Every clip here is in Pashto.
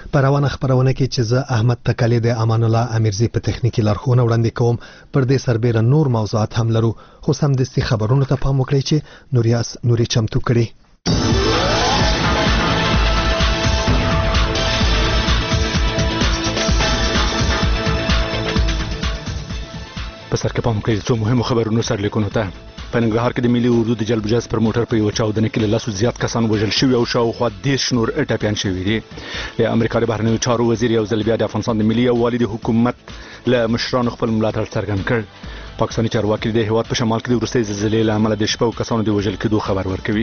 په روانه خبرونه کې چې زه احمد تکلی د امان الله امیرزی په تخنیکی لارښوونه وړاندې کوم پر دې سربېره نور موضوعات هم لرو خو سمدستي خبرونو ته پام وکړئ چې نوري چمتو کړي په سر کې پام وکړئ څو مهمو خبرونو سرلیکونو ته په ننګرهار کې د ملي اردو د جلب جذب پر موټر په یو چاودنه کې له 100 زیات کسان وژل شوي او شاوخوا 10 نور ټپیان شوي دي د امریکا د بهرنیو چارو وزیر یو ځل بیا د افغانستان د ملي یووالي د حکومت له مشرانو خپل ملاتړ څرګند کړ پاکستاني چارواکي د هیواد په شمال کې د وروستۍ زلزلې له امله د شپږو کسانو د وژل کېدو خبر ورکوي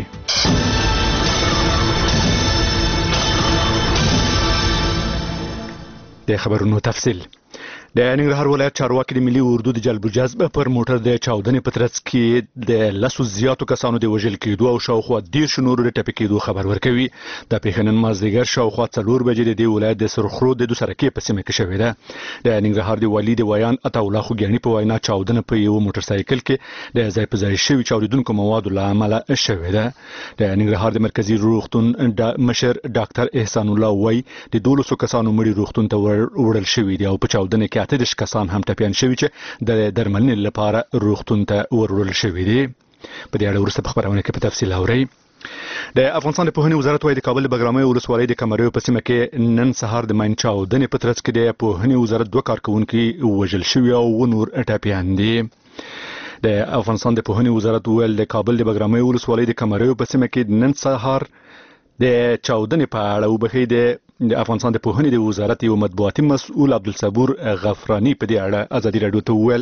د خبرونو تفصیل د ننګرهار ولایت چارواکي د ملي اردو د جلب جذب پر موټر د چاودنې په ترڅ کې د 100 زیاتو کسانو د وژل کېدو او شاوخوا 10 نورو د ټپي کېدو خبر ورکوي د پیښنن مازدیګر شاوخوا 4 بجې د دې ولایت د سرخرو د دوسرکې په سیمه کې شوې ده د ننګرهار د والي د ویان عطا الله خوګیانی په وینا چاودنه په یو موټر سایکل کې د ځای په ځای شوی چاودیدونکو موادو له امله شوې ده د ننګرهار د مرکزی روغتون مشر ډاکټر احسان الله وای د 1200 کسانو مړي روغتون ته وړل شوی دی او په چاودنه کې 8 کسان هم ټپیان شوي چې د درملنې لپاره روغتون ته وړل شوي دي په دې اړه وروسته په خبرونه کې په تفصیل اورئ د افغانستان د پوهنې وزارت وايي د کابل د بګرامۍ ولسوالۍ د کمریو په سیمه کې نن سهار د ماین چاودنې په ترڅ کې د پوهنې وزارت 2 کارکونکي وژل شوي او نور ټپیان دي د افغانستان د پوهنې وزارت ویل د کابل د بګرامۍ ولسوالۍ د کمریو په سیمه کې نن سهار د چاودنې په اړه وبخي د افغانستان د پوهنې د وزارت یو مطبوعاتي مسؤل عبدالصبور غفرانی په دې اړه ازادي رادیو ته وویل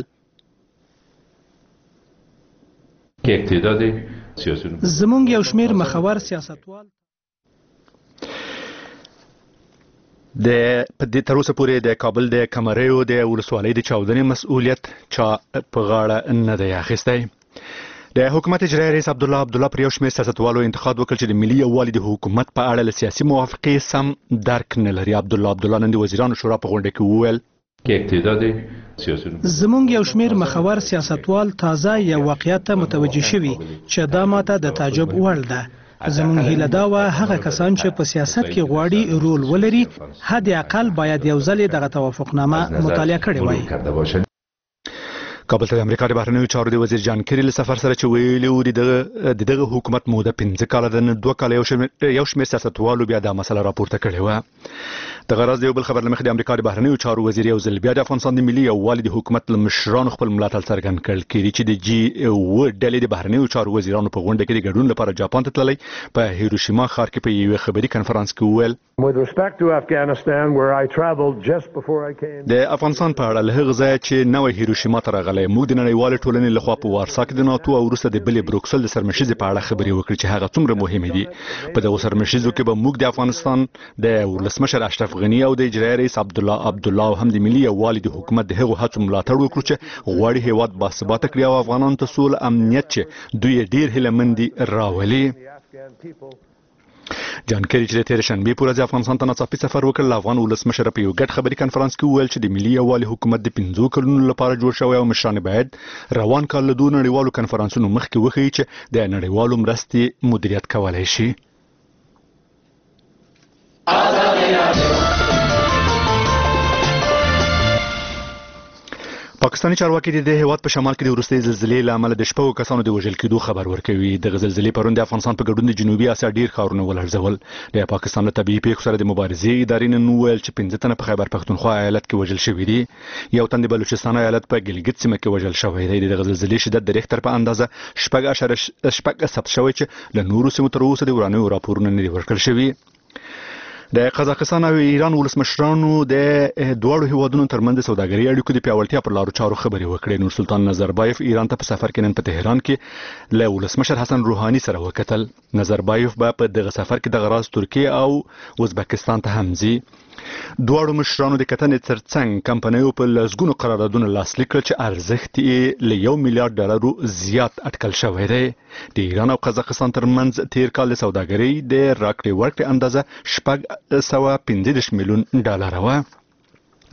زمونږ یو شمیر مخور سیاستوال د تر اوسه پورې د کابل د کمریو د ولسوالۍ د چاودنې مسؤلیت چا په غاړه نه دی اخیستی د حکومت اجرایي رئیس عبدالله پر یو شمېر سیاستوالو انتقاد وکړ چې د ملي یووالي د حکومت په اړه له سیاسي موافقې سم درک نه لري عبدالله نن د وزیرانو شورا په غونډه کې وویل زمونږ یو شمیر مخور سیاستوال تازه یو واقعیت ته متوجه شوي چې دا ماته د تعجب وړ ده زمونږ هیله دا وه هغه کسان چې په سیاست کې غواړي رول ولري حد اقل باید یو ځل دغه توافقنامه مطالعه کړې وای کابل ته د امریکا د بهرنیو چارو د وزیر جان کری له سفر سره چې ویلي و دغه حکومت موده 15 کاله د 2 کاله یو شمېر سیاستوالو بیا دا مسله راپورته کړې وه د غرض د یو بل خبر لمخې د امریکا د بهرنیو چارو وزیر یو ځل بیا د افغانستان د ملي یووالي د حکومت له مشرانو خپل ملاتړ څرګند کړ چې د جی و ډلې د بهرنیو چارو وزیرانو په غونډه کې د ګډون لپاره جاپان ته تللی په هیروشیما ښار کې په یو خبري کانفرنس کې وویل د افغانستان په اړه له هغه ځایه چې نوې هیروشیما ته راغلی موږ د نړیوالې ټولنې لخوا په وارسا کې د ناتو او وروسته د بلې بروکسل د سرمشیزې په اړه خبرې وکړې چې هغه څومره مهمې دي په دغو سرمشیزو کې به موږ د افغانستان د ولسمشر اشرف غني او د اجرایي رئیس عبدالله او هم د ملي یووالي د حکومت د هغو هڅو ملاتړ وکړو چې غواړي هیواد باثباته کړي او افغانانو ته سوله امنیت چې دوی ډیر هیلهمند دي راولي جان کری چې د تیر شنبه پر ورځ افغانستان ته ناڅاپي سفر وکړ افغان ولسمشر په یو ګډ خبري کانفرنس کې وویل چې د ملي یووالي حکومت د 15 کلونو لپاره جوړ شوی او مشران باید روان کال له دوه نړیوالو کانفرنسونو مخکې وښیي چې د نړیوالو مرستې مدیریت کولای شي پاکستاني چارواکي د هیواد په شمال کې د وروستۍ زلزلې له امله د شپږو کسانو د وژل کېدو خبر ورکوي د زلزلې پرون د افغانستان په ګډون د جنوبي اسیا ډیر ښارونه ولړزول د پاکستان له طبيعي پیښو سره د مبارزې ادارې نن وویل چې 15 تنه په خیبر پختونخوا ایالت کې وژل شوي دي یو تن د بلوچستان ایالت په ګلګت سیمه کې وژل شوی دی د زلزلې شدت د ریختر په اندازه 8.8 ثبت شوی چې له نورو سیمو تر اوسه د ورانیو راپورونه نه دي ورکړل شوي د قزاقستان او ایران ولسمشرانو د دوه هیوادونو ترمنځ سوداګري اړیکو د پیاوړتیا پر لارو چارو خبرې وکړې نور سلطان نظربایف ایران ته په سفر کې نن په تهران کې له ولسمشر حسن روحاني سره وکتل نظربایف په دغه سفر کې د غراز ترکیه او ازبکستان ته هم ځي دواړو مشرانو د کتنې ترڅنګ کمپنیو په لسګونو قراردادونه لاسلیک کړل چې ارزښت یې له $1 میلیارډ زیات اټکل شوی دی د ایران او قزاقستان ترمنځ تیر کال د سوداګرۍ د راکړې ورکړې اندازه $615 میلیون وه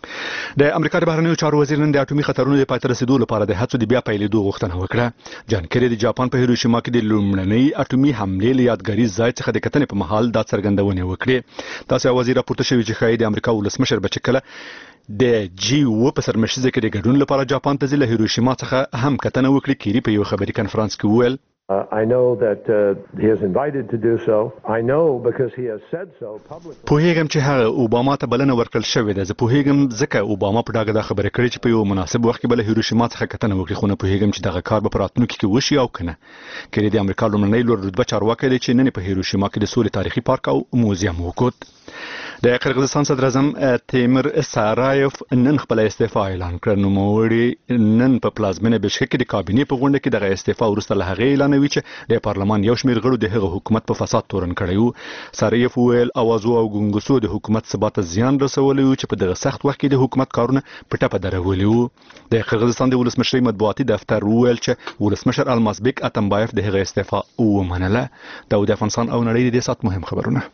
د امریکا د بهرنیو چارو وزیر نن د اټومي خطرونو د پاتې رسیدو لپاره د هڅو د بیا پیلېدو غوښتنه وکړه. جان کری د جاپان په هیروشیما کې د لومړنۍ اټومي حملې له یادګاري ځای څخه د کتنې په مهال دا څرګندونه وکړه. تاسو وزیر راپورته شوی چې خای د امریکا ولسمشر بچکله د G7 په سرمشيزه کې د ګډون لپاره جاپان ته ځله هیروشیما څخه هم کتنه وکړي. کری په یو خبري کانفرنس کې وویل I know that he is invited to do so. I know because he has said so publicly. پوهیږم چې هغه اوباما ته بلنه ورکړل شوې ده. زه پوهیږم ځکه اوباما په ډاګه دا خبره کړې چې په یو مناسب وخت کې بل هیروشیما څخه کتنه وکړي، خو نه پوهیږم چې دغه کار به په راتلونکي کې وشي او کنه. کړي د امریکا لومړنۍ لوړ رتبه چارواکي دی چې نن په هیروشیما کې د سولې تاریخي پارک او موزیم وکوت. د قرغیزستان صدر اعظم تیمور سارایف نن خپل استعفا اعلان کړ. نو موړي نن په پلازمینه بشکک کې د کابینې په غونډه کې د استعفا وروسته له هغه اعلانوي چې د پارلمان یو شمېر غړو د هغه حکومت په فساد تورن کړیو. سارایف ویل اوازو او ګونګسو د حکومت ثبات زیان رسولی چې په دغه سخت وخت کې د حکومت کارونه په ټپه درولي وو. د قرغیزستان د ولسمشر مطبوعاتي دفتر ویل چې ولسمشر المازبیک اتمبایف د هغه استعفا ومنله. د افغانستان او نړۍ د سات مهم خبرونه.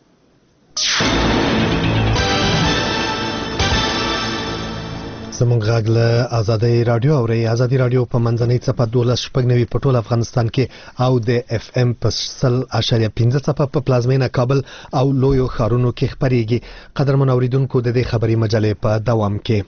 زمونږ غږ له ازادي رادیو او ازادي رادیو په منځنۍ څپه 12.9 په ټول افغانستان کې او د اف ام په 0.15 څپه په پلازمینه کابل او لویو ښارونو کې خبريږي. قدرمن اوریدونکو د دې خبري مجلې په دوام کې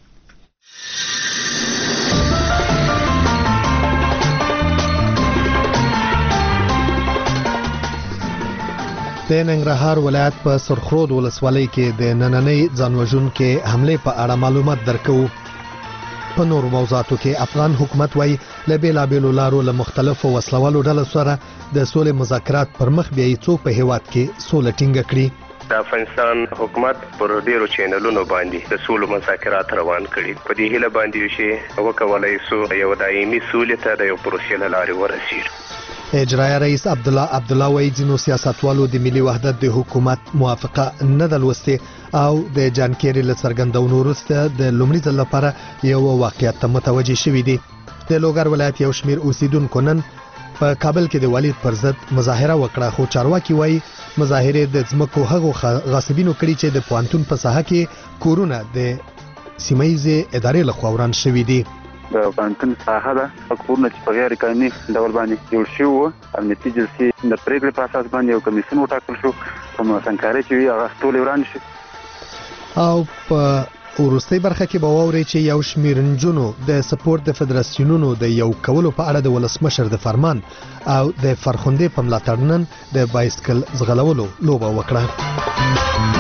د ننګرهار ولایت په سرخرود ولسوالۍ کې د نننۍ ځانوژونکو حمله په اړه معلومات درکو. په نور موضوعاتو کې افغان حکومت وايي له بیلابیلو لارو له مختلفو وسلوالو ډلو سره د سولې مذاکرات پر مخ بیایي څو په هیواد کې سوله ټینګه کړي. د افغانستان حکومت پر ډیرو چینلونو باندې د سولې مذاکرات روان کړي. په دې هیله باندې چې وکولای سو یو دایمي سولې ته د یو پروسې لارې ورسیږي. اجرایه رئیس عبدالله وایي ځینو سیاستوالو د ملي وحدت د حکومت موافقه نه درلوستې او د جان کیری له څرګندونو وروسته د لومړي ځل لپاره یو واقعیت ته متوجه شوي دي. د لوګر ولایت یو شمېر اوسیدونکو نن په کابل کې د والد پر ضد مظاهره وکړه، خو چارواکي وایي مظاهره د ځمکو هغو غاصبینو کړي چې د پوهنتون په ساحه کې کورونه د سیمهیزې ادارې لخوا وران شوي دي. د پوهنتون ساحه ده کورونه چې په غیر قانوني ډول باندې جوړ شوي وو. امنیتي جلسې د پریکړې په اساس باندې یو کمیسیون وټاکل شو کوم څنګه چې هغه ټول وران شي. او په وروستۍ برخه کې به واورئ چې یو شمېر نجونو د سپورت د فدراسیونونو د یو کولو په اړه د ولسمشر د فرمان او د فرخندې په ملاتړ نن د بایسکل ځغلولو لوبه وکړه.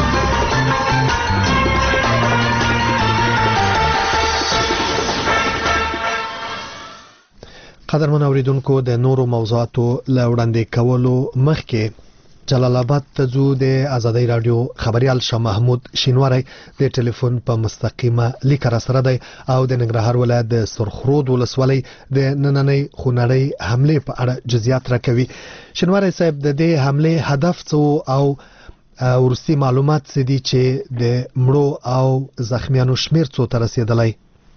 قدرمن اوریدونکو د نورو موضوعاتو له وړاندې کولو مخکې جلال آباد ته ځو. د ازادي رادیو خبريال شاه محمود شینواری د ټلیفون په مستقیمه لیک را سره دی او د ننګرهار ولایت د سرخرود ولسوالۍ د نننۍ خونړۍ حمله په اړه جزئیات راکوي. شینواری صاحب د دې حمله هدف څه او ورستی معلومات څه دي چې د مړو او زخمیانو شمیر څو ته رسیدلی؟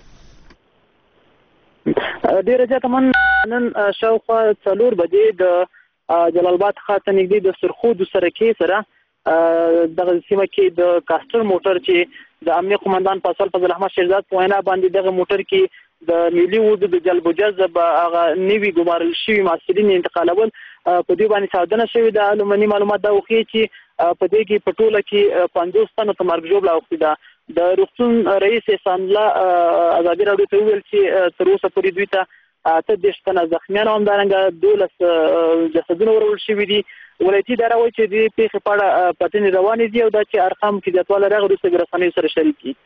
ډیره ځکه من نن شاوخوا 4 بجې د جلال آباد څخه نږدې د سرخود سرکې سره دغه سیمه کې د کاستر موټر چې د امنیت قومندان فضل احمد شیرزاد په وینا باندې دغه موټر کې د ملي اردو د جلب جذب هغه نوي ګمارل شوي محصلین انتقالول په دې باندې ساودنه شوی د علمي معلومات دا وخی چې په دې کې پټوله کې 50 تنو ته مرګ جوړ لاوختی دا د روغتون رئیس احسان الله ازادي راډیو ته ویل چې تر اوسه پورې دوی ته 18 تنه زخمیان هم دارنګ 12 جسدونه ورول شوي دي. ولایتي اداره وایي چې د پیښې په اړه پټنې روانې دي او دا چې ارقام کې زیاتوالی راغلی وروسته رسنیو سره شریک کړي.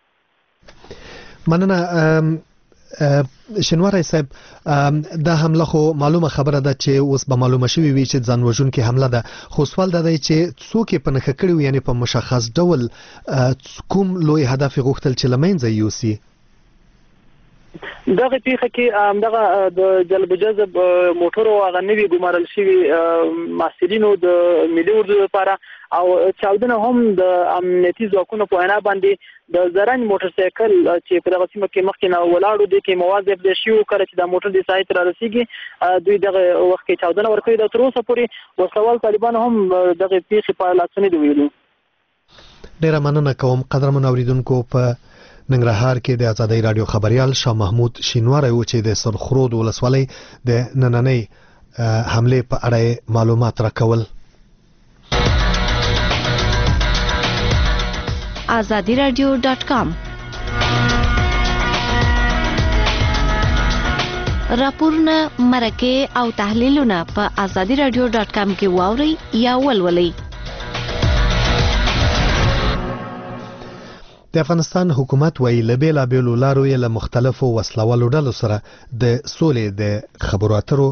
مننه شنواری صاحب. دا حمله خو معلومه خبره ده چې اوس به معلومه شوي وي چې ځان وژونکې حمله ده، خو سوال دا دی چې څوک یې په نښه کړي وي، یعنې په مشخص ډول کوم لوی هدف یې غوښتل چې له منځه یوسي؟ دغه پیښه کې دغه د جلب جذب موټر او هغه نوي ګمارل شوي محصلینو د ملي اردو لپاره او چاودنه هم د امنیتي ځواکونو په وینا باندې د زرنج موټر سایکل چې په دغه سیمه کې مخکې نه ولاړو دي کې مواد ابدا شي او کله چې د موټر د سایت را رسیږي دوی دغه وخت کې چاودنه ورکړي د تر اوسه پورې وسوال طالبان هم دغه پیښې په اړه څه نه دی ویلي. ډیره مننه کوم قدرمن اوریدونکو. په ننګرهار کې د آزادۍ رادیو خبريال شاه محمود شینواری و چې د سرخرود ولسوالۍ د نننۍ حمله په اړه معلومات راکول. azadiradio.com راپورونه، مرکه او تحلیلونه په azadiradio.com کې واورئ یا ولولئ. د افغانستان حکومت وایي له بېلابېلو لارو یې له مختلفو وسلوالو ډلو سره د سولې د خبرو اترو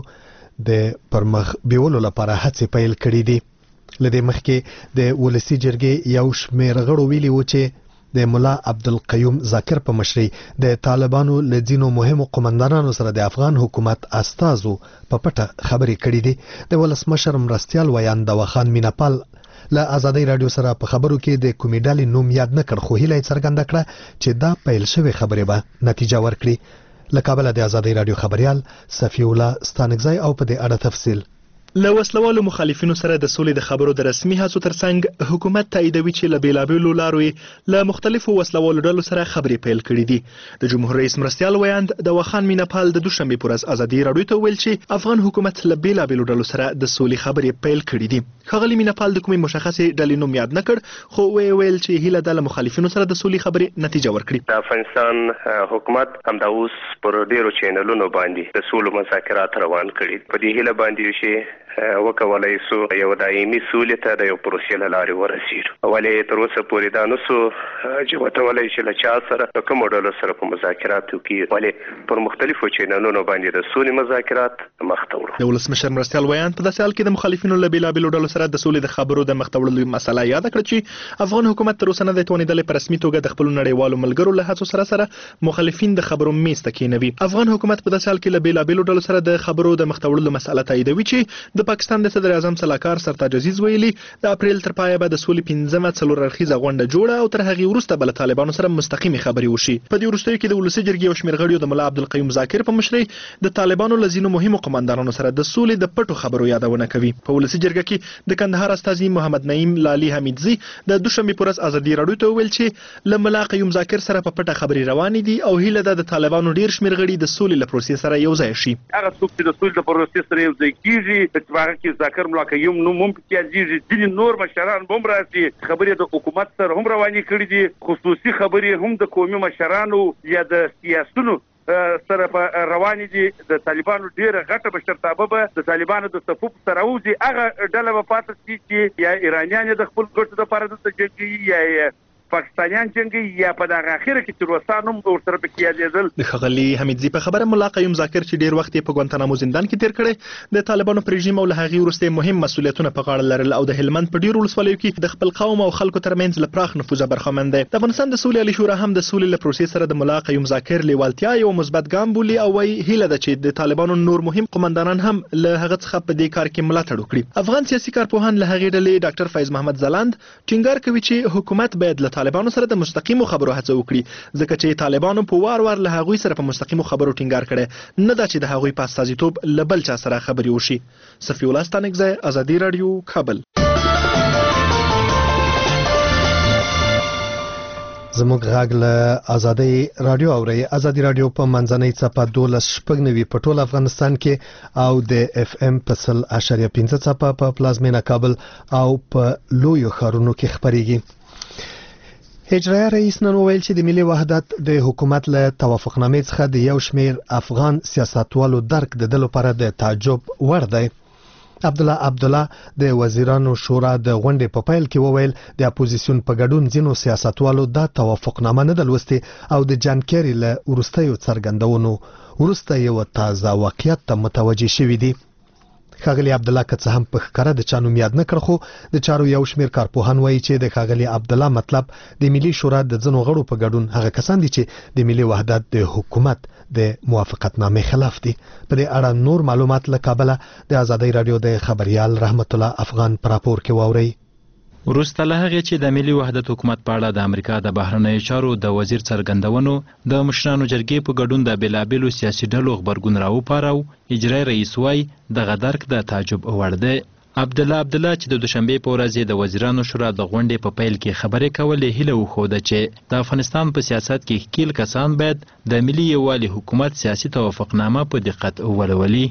د پرمخ بیولو لپاره هڅې پیل کړې دي. له دې مخکې د ولسي جرګې یو شمېر غړو ویلي و چې د ملا عبدالقیوم ذاکر په مشرۍ د طالبانو له ځینو مهمو قومندانانو سره د افغان حکومت استازو په پټه خبرې کړې دي. د ولسمشر مرستیال ویان دواخان میناپال له آزادۍ رادیو سره په خبرو کې د کومې ډلې نوم یاد نه کړ، خو هیله یې څرګنده کړه چې دا پیل شوې خبرې به نتیجه ورکړي. له کابله د آزادۍ رادیو خبريال صفی الله ستانکزی او په دې اړه تفصیل. له وسلوالو مخالفینو سره د سولې د خبرو د رسمي هڅو ترڅنګ حکومت تاییدوي چې له بیلابېلو لارو له مختلفو وسلوالو ډلو سره خبرې پیل کړې دي. د جمهور رئیس مرستیال ویاند دواخان میناپال د دوشنبه پر ورځ آزادۍ رادیو ته ویل چې افغان حکومت له بیلابېلو ډلو سره د سولې خبرې پیل کړې دي. ښاغلي میناپال د کومې مشخصې ډلې نوم یاد نه کړ، خو ویل چې هیله ده له مخالفینو سره د سولې خبرې نتیجه ورکړي. د افغانستان حکومت همدا اوس پر ډیرو چینلونو باندې د سولې مذاکرات روان کړي. په دې هیله باندې چې وکولای سو یو دایمي سولې ته د یو پروسې له لارې ورسېږو. ولې تر اوسه پورې دا نه سو چې وتولای شي له چا سره د کومو ډلو سره په مذاکراتو کې ولې پر مختلفو چینلونو باندې د سولې مذاکرات مخته وړو. د ولسمشر مرستیال ویان په داسې حال کې د مخالفینو له بیلابېلو ډلو سره د سولې د خبرو د مخته وړلو مسله یاد کړه چې افغان حکومت تر اوسه نه دی توانېدلی په رسمي توګه د خپلو نړیوالو ملګرو له هڅو سره مخالفین د خبرو میز ته کېنوي. افغان حکومت په داسې حال کې له بیلابېلو ډلو سره د خبرو د مخته وړلو مسله تاییدوي چې د پاکستان د صدر اعظم سلاکار سرتاج عزیز ویلي د اپریل تر پایه به د سولې 15مه څلور اړخیزه غونډه جوړه او تر هغې وروسته به له طالبانو سره مستقیمې خبرې وشي. په دې وروستیو کې د ولسي جرګې یو شمېر غړیو د ملا عبدالقیوم ذاکر په مشرۍ د طالبانو له ځینو مهمو قومندانانو سره د سولې د پټو خبرو یادونه کوي. په ولسي جرګه کې د کندهار استازي محمد نعیم لالي حمیدزي د دوشنبه پر ورځ آزادۍ رادیو ته ویل چې له ملا قیوم ذاکر سره په پټه خبرې روانې دي او هیله ده د طالبانو ډیر شمېر غړي د سولې له پروسې سره یو ځای شي. هغه څوک چې د سولې د پروسې سره یو ځای کیږي چې هغه کې ذاکر ملا قیوم نو ممکن کېږي ځینې نور مشران هم راځي خبرې د حکومت سره هم روانې کړې دي. خصوصي خبرې هم د قومي مشرانو یا د سیاسيونو سره په روانې دي. د طالبانو ډیره غټه بشرطابه به د طالبانو د صفوف سره وځي. هغه ډله به پاتې شي چې یا ایرانیان د خپل ګټو لپاره د جنګي یا پاکستانیان جنگي یا په دغه اخیره کې چې روسان هم ورسره پکې یادېدل. د ښاغلي حمیدزي په خبره ملا قیوم ذاکر چې ډیر وخت یې په ګوانتانامو زندان کې تیر کړی د طالبانو پر رژیم او له هغې وروسته مهم مسؤلیتونه په غاړه لرل او د هلمند په ډیرو ولسوالیو کې د خپل قوم او خلکو ترمنځ له پراخ نفوذه برخمن دی. د افغانستان د سولې عالي شورا هم د سولې له پروسې سره د ملا قیوم ذاکر لیوالتیا یو مثبت ګام بولي او وایي هیله ده چې د طالبانو نور مهم قومندانان هم له هغه څخه په دې کار کې ملاتړ وکړي. افغان سیاسي کارپوهان له هغې ډلې ډاکټر فیض محمد ځلاند ټینګار کوي چې حکومت باید له طالبانو سره د مستقیمو خبرو هڅه وکړي ځکه چې طالبانو په وار له هغوی سره په مستقیمو خبرو ټینګار کړي، نه دا چې د هغوی په استازیتوب له بل چا سره خبرې وشي. صفی الله ستانکزی، آزادۍ رادیو، کابل. زموږ غږ له آزادۍ رادیو اوري. آزادۍ رادیو په منځنۍ څپه 12.9 په ټول افغانستان کې او د اف ام په 0.5 څپه په پلازمینه کابل او په لویو ښارونو کې خبريږي. اجرایه رئیس نن ویل چې د ملي وحدت د حکومت له توافقنامې څخه د یو شمېر افغان سیاستوالو درک د دلو لپاره د تعجب وړ دی. عبدالله د وزیرانو شورا د غونډې په پیل کې وویل د اپوزیسیون په ګډون ځینو سیاستوالو دا توافقنامه نه دلوستي او د جان کیری له وروستیو څرګندونو وروسته یو تازه واقعیت ته متوجه شوي دي. ښاغلي عبدالله که څه هم په ښکاره د چا نوم یاد نه کړ، خو د چارو یو شمېر کارپوهان وایي چې د ښاغلي عبدالله مطلب د ملي شورا د ځینو غړو په ګډون هغه کسان دي چې د ملي وحدت د حکومت د موافقتنامې خلاف دي. په دې اړه نور معلومات له کابله د آزادۍ رادیو د خبريال رحمت الله افغان پر راپور کې واورئ. وروسته له هغې چې د ملي وحدت حکومت په اړه د امریکا د بهرنیو چارو د وزیر څرګندونو د مشرانو جرګې په ګډون د بېلابېلو سیاسي ډلو غبرګون راوپاره، اجرایي رئیس وایي دغه درک د تعجب وړ دی. عبدالله چې د دوشنبه په ورځ د وزیرانو شورا د غونډې په پیل کې خبرې کولې هیله وښوده چې د افغانستان په سیاست کې ښکیل کسان باید د ملي یووالي حکومت سیاسي توافقنامه په دقت ولولي.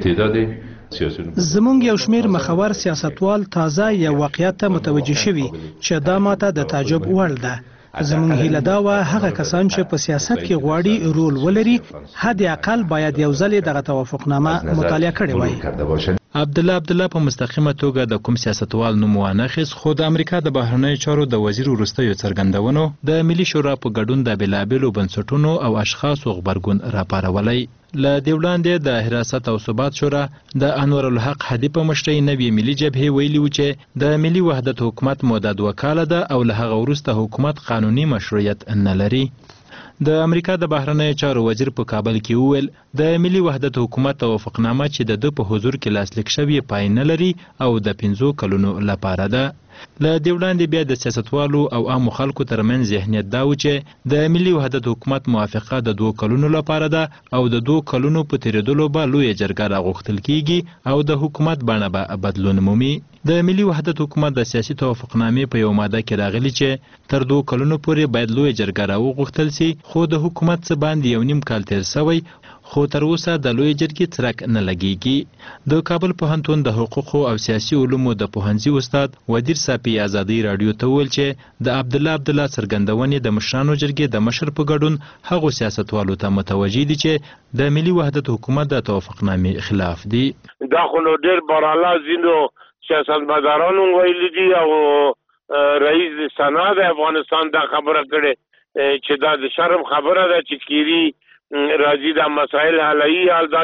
زمونږ یو شمیر مخور سیاستوال تازه یا واقعیت ته متوجه شوي چې دا ماته د تعجب وړ ده. زمونږ هیله دا وه هغه کسان چې په سیاست کې غواړي رول ولري حد اقل باید یو ځل دغه توافقنامه مطالعه کړې وای. عبدالله په مستقیمه توګه د کوم سیاستوال نوم وانخیست، خو د امریکا د بهرنیو چارو د وزیر وروستیو څرګندونو د ملي شورا په ګډون د بېلابېلو بنسټونو او اشخاصو غبرګون راپارولی. له دې وړاندې د حراست او ثبات شورا د انور الحق هدي په مشرۍ نوې ملي جبهې ویلي و چې د ملي وحدت حکومت موده 2 کاله ده او له هغه وروسته حکومت قانوني مشروعیت نه لري. د امریکا د بهرنیو چارو وزیر په کابل کې وویل د ملي وحدت حکومت توافقنامه چې د په حضور کې لاسلیک شوی پای نه لري او د 5 کلونو لپاره ده. له دې وړاندې بیا د سیاستوالو او عامو خلکو ترمنځ ذهنیت دا و چې د ملي وحدت حکومت موافقه د 2 کلونو لپاره ده او د 2 کلونو په تیریدلو به لویه جرګه راغوښتل کیږي او د حکومت بڼه به بدلون مومي. د ملي وحدت حکومت د سیاسي توافقنامې په یو ماده کې راغلي چې تر 2 کلونو پورې باید لویه جرګه راوغوښتل سي، خو د حکومت څخه باندې یو نیم کال تیر شوی خو تر اوسه د لوی جرګې څرک نه لګیږي. د کابل پوهنتون د حقوقو او سیاسي علومو د پوهنځي استاد ودیر صافي آزادۍ رادیو ته وویل چې د عبدالله څرګندونې د مشرانو جرګې د مشر په ګډون هغو سیاستوالو ته متوجه دي چې د ملي وحدت حکومت د توافقنامې خلاف دي. دا خو نو ډېر براله ځینو سیاستمدارانو ویلي دي او رئیس سنا د افغانستان دا خبره کړې چې دا د شرم خبره ده چې کیری راځي دا مسائل حلایي حال دا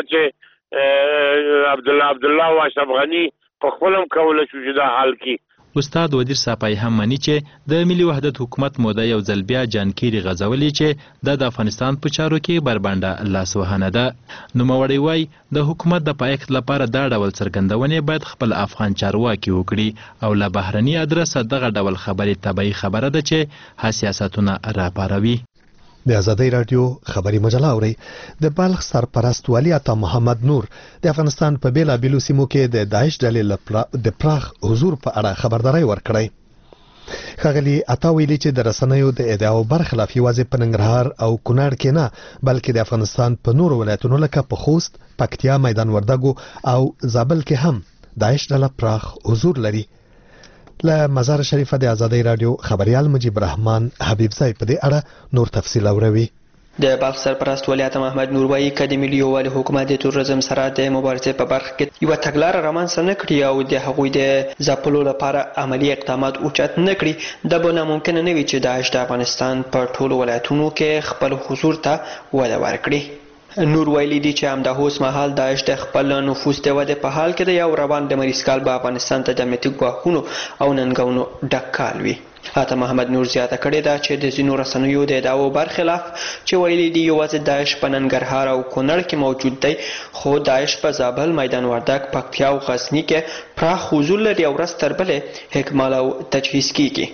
چې عبدالله او اشرف غنی په خپلم کوله شو چې دا حل کی. استاد ودیر صافی هم مانی چې د ملي وحدت حکومت موده یو ځل بیا جانکيري غزولي چې د افغانستان په چارو کې بربنده لاسوهنه ده. نوموړی وای د حکومت د پایښت لپاره دا ډول څرګندونې باید خپل افغان چارواکي وکړي او له بهرني ادرسه دغه ډول خبرې طبیعي خبره ده چې حساسیتونه راپاروي. د ازادۍ رادیو خبري مجله اوري. د بلخ سرپرست ولی عطا محمد نور د افغانستان په بیلابېلو سیمو کې د داعش ډلې د پراخ حضور په اړه خبرداري ورکړی. ښاغلي عطا ویلي چې د رسنیو د ادعاو برخلاف یوازې په ننګرهار او کونړ کې نه بلکې د افغانستان په نورو ولایتونو لکه په خوست، پکتیا، میدان وردګو او زابل کې هم داعش ډله پراخ حضور لري. له مزار شریفه د ازادۍ رادیو خبريال مجيب رحمان حبیب زای په دې اړه نور تفصیل اوروي. د بلخ سرپرست ولی عطا محمد نور وایي که د ملي یووالي حکومت د تروریزم سره د مبارزې په برخه کې یوه تګلاره رامنځته نه کړي او د هغوی د ځپلو لپاره عملي اقدامات اوچت نه کړي، دا به ناممکنه نه وي چې داعش د افغانستان په ټولو ولایتونو کې خپل حضور ته وده ورکړي. نور ویلي دي چې همدا اوس مهال داعش د خپل نفوذ د ودې په حال کې د یو روان د مریض کال به افغانستان ته د امنیتي ګواښونو او ننګونو ډک کال وي. عطا محمد نور زیاته کړې ده چې د ځینو رسنیو د ادعاو برخلاف چې ویلي دي یوازې داعش په ننګرهار او کونړ کې موجود دی، خو داعش په زابل، میدان وردګ، پکتیا او غزني کې پراخ حضور لري او ورځ تر بلې حکمال او تجهیز کیږي.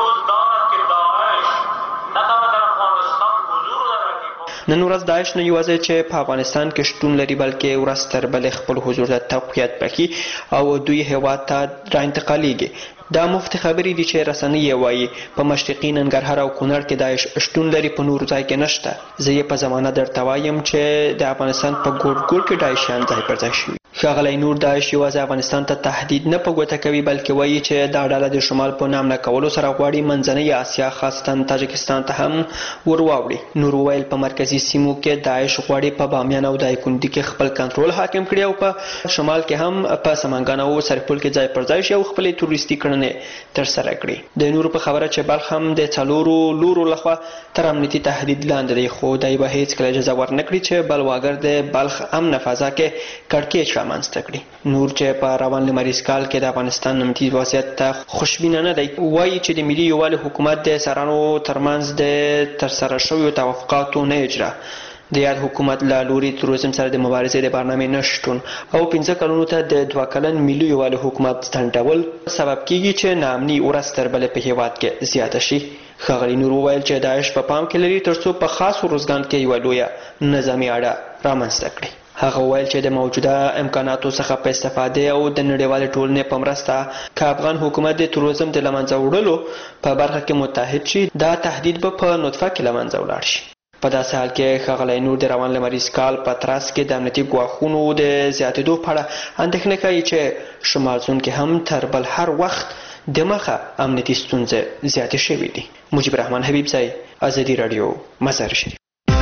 نن ورځ داعش نه یوازې چې په افغانستان کې شتون لري بلکې ورځ تر بلې خپل حضور ته تقویت بکي او دوی هیواد ته را انتقالیږي. دا مفت خبرې دي چې رسنۍ وایي په مشرقي ننګرهار او کونړ کې داعش شتون لري، په نورو ځای کې نشته. زه یې په زمانه درته وایم چې د افغانستان په ګوټ ګوټ کې داعشیان ځای پر ځای شوي. ښاغلی نور داعش یوازې افغانستان ته تهدید نه په ګوته کوي بلکې وایي چې دا ډله د شمال په نام نه کولو سره غواړي منځنۍ اسیا خاصتا تاجکستان ته هم ورواوړي. نور وویل په مرکزي سیمو کې داعش غواړي په بامیان او دایکنډي کې خپل کنټرول حاکم کړي او په شمال کې هم په سمنګان او سرپل کې ځای پر ځای شي او خپلې تروریستي کړنې ترسره کړي. د نورو په خبره چې بلخ هم د څلورو لورو لخوا تر امنیتي تهدید لاندې دی، خو دی به هیڅکله اجازه ورنکړي چې بلواګر د بلخ امن فضا کې کړکېچ رامنځته کړي. نور چې په روان لمریز کال کې د افغانستان امنیتي وضعیت ته خوشبینه نه دی، وایي چې د ملي یووالي حکومت د سرانو ترمنځ د ترسره شویو توافقاتو نه اجرا، د یاد حکومت له لوري تروریزم سره د مبارزې د برنامې نشتون او 5 کلونو ته د 2 کلن ملي یووالي حکومت ځنډول سبب کیږي چې ناامني ورځ تر بلې په هیواد کې زیاته شي. ښاغلي نور وویل چې داعش په پام کې لري ترڅو په خاص روزګان کې یوه لویه نظامي اډه رامنځته کړي. هغه ویل چې د موجوده امکاناتو څخه په استفاده او د نړیوال ټولنې په مرسته که افغان حکومت د تروریزم د لمنځه وړلو په برخه کې متحد شي دا تهدید به په نطفه کې لمنځه ولاړ شي. په داسې حال کې ښاغلی نور د روان لمریز کال په ترڅ کې د امنیتي ګواښونو د زیاتېدو په اړه اندېښنه کوي چې شمال سوند کې هم تر بل هر وخت د مخه امنیتي ستونزې زیاتې شوې دي. مجيب الرحمن حبیبزی، ازادي راډیو، مزار شریف.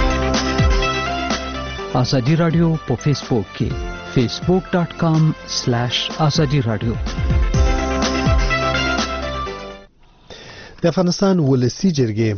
ازادي راډیو په فیسبوک کې facebook.com/ازادي راډیو. د افغانستان ولسی جرګې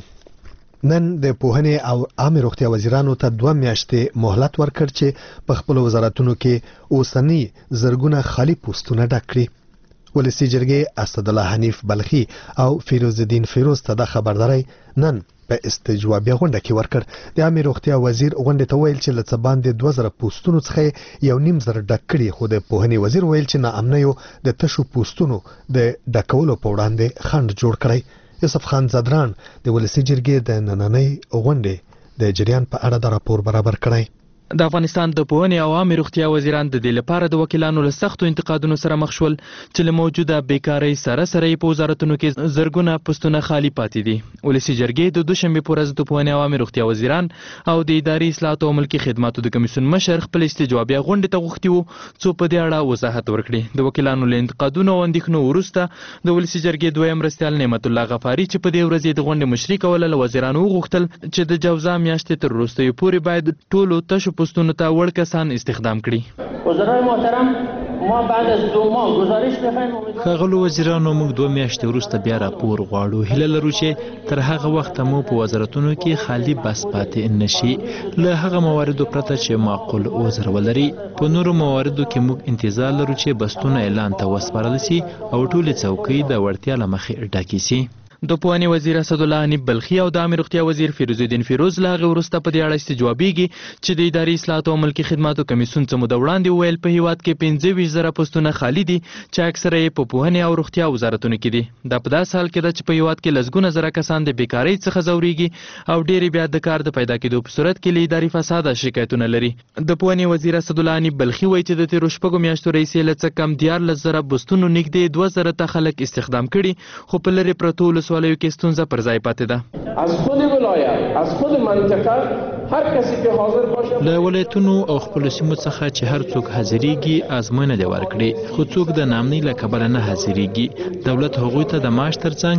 نن د پوهنې او عامه روغتیا وزیرانو ته 2 میاشتې مهلت ورکړ چې په خپل وزارتونو کې اوسنی زرګونه خالی پوسټونه ډک کړي. ولسی جرګې اسد الله حنیف بلخی او فیروز الدین فیروز ته د خبرداري نن په استجوابي غونډه کې ورکړ. د عامه روغتیا وزیر غونډه ته ویل چې لڅ باندې 2000 پوسټونو څخه 1.5 ډک کړي، خو د پوهنې وزیر ویل چې ناامنیو د تشو پوسټونو د ډکولو په وړاندې خنډ جوړ کړی. یوسف خان زدران د ولسی جرګې د نننۍ غونډې د جریان په اړه د راپور برابر کړی. د افغانستان د پوهنې او عامه روغتیا وزیران د دې لپاره د وکیلانو له سختو انتقادونو سره مخ شول چې له موجوده بیکارۍ سره په وزارتونو کې زرګونه پوسټونه خالی پاتې دي. ولسی جرګې د دوشنبه په ورځ د پوهنې او عامه روغتیا وزیران او د اداري اصلاحات او ملکي خدماتو د کمیسیون مشر خپل استجوابي غونډه ته غوښتي وو څو په دې اړه وضاحت ورکړي. د وکیلانو له انتقادونو او اندېښنو وروسته د ولسی جرګې دویم مرستیال نعمت الله غفاری چې په دې ورځ د غونډې مشري کوله له وزیرانو وغوښتل چې د جوزا میاشتې تر وروستیو پورې باید ټولو تشو پوسټونو ته وړ کسان استخدام کړي. وزرای محترم، ما بعد از 2 ماه گزارش می‌خوایم. ښاغلو وزیرانو، موږ 2 میاشتې وروسته بیا راپور غواړو. هیله لرو چې تر هغه وخت مو په وزارتونو کې خالی بس پاتې نشي، له هغه مواردو پرته چې معقول عذر ولري. په نورو مواردو کې موږ انتظار لرو چې بستونه اعلان ته وسپارل شي او ټولې څوکۍ د وړتیا له مخې ډکې شي. د پوهنې وزیر اسد الله حنیف بلخی او د عامه روغتیا وزیر فیروز الدین فیروز لا غو وروسته په دې اړه استجوابیږي چې د اداري اصلاحات او ملکي خدماتو کمیسیون څخه د وړاندې ویل په هیواد کې 25,000 پوسټونه خالی دي چې اکثره یې په پوهنې او روغتیا وزارتونو کې دي. دا په داسې حال کې ده چې په هیواد کې لږونه زره کسان د بیکارۍ څخه ځوريږي او ډېری بیا د کار د پیدا کېدو په صورت کې له اداري فساد شکایتونه لري. د پوهنې وزیر اسد الله حنیف بلخی وایي چې د تیر شپږو میاشتو رئیس له څخه کم 14,000 بوستونو نږدې 2,000 ته خلک استخدام کړي، خو په لری پروتو ولسوالیو کې ستونزه پر ځای پاتې ده. از خود ولایت، از خود منطقه هر کسی که حاضر باشه له ولایتونو او خپل سیمو څخه چې هر څوک حاضرېږي ازموینه دی ورکړي، خو څوک د نامنۍ له کبله نه حاضرېږي. دولت هغوی ته د معاش ترڅنګ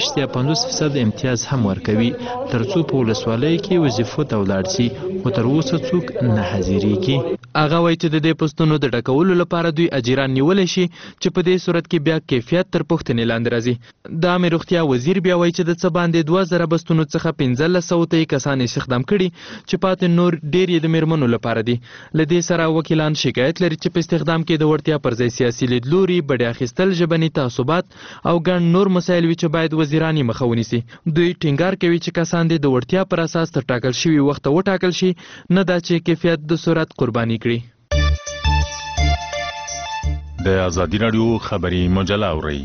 30% امتیاز هم ورکوي ترڅو په ولسوالۍ کې وظیفو ته ولاړ شي، خو تر اوسه څوک نه حاضرېږي. هغه وایي چې د دې پوسټونو د ډکولو لپاره دوی اجیران نیول شي چې په دې صورت کې بیا کیفیت تر پوښتنې لاندې راځي. د عامه روغتیا وزیر بیا وایي چې د څه باندې 2,000 بستونو څخه 1500 کسان استخدام کړي چې پاتې نور ډېر یې د میرمنو لپاره دي. له دې سره وکیلان شکایت لري چې په استخدام کې د وړتیا پر ځای سیاسي لیدلوري، بډې اخیستل، ژبني تعصبات او ګڼ نور مسایل وي چې باید وزیران یې مخه ونیسي. دوی ټینګار کوي چې کسان د وړتیا پر اساس تر ټاکل شوي وخت وټاکل شي، نه دا چې کیفیت د سرعت قرباني کړي. د ازادي راډیو خبري مجله اوري.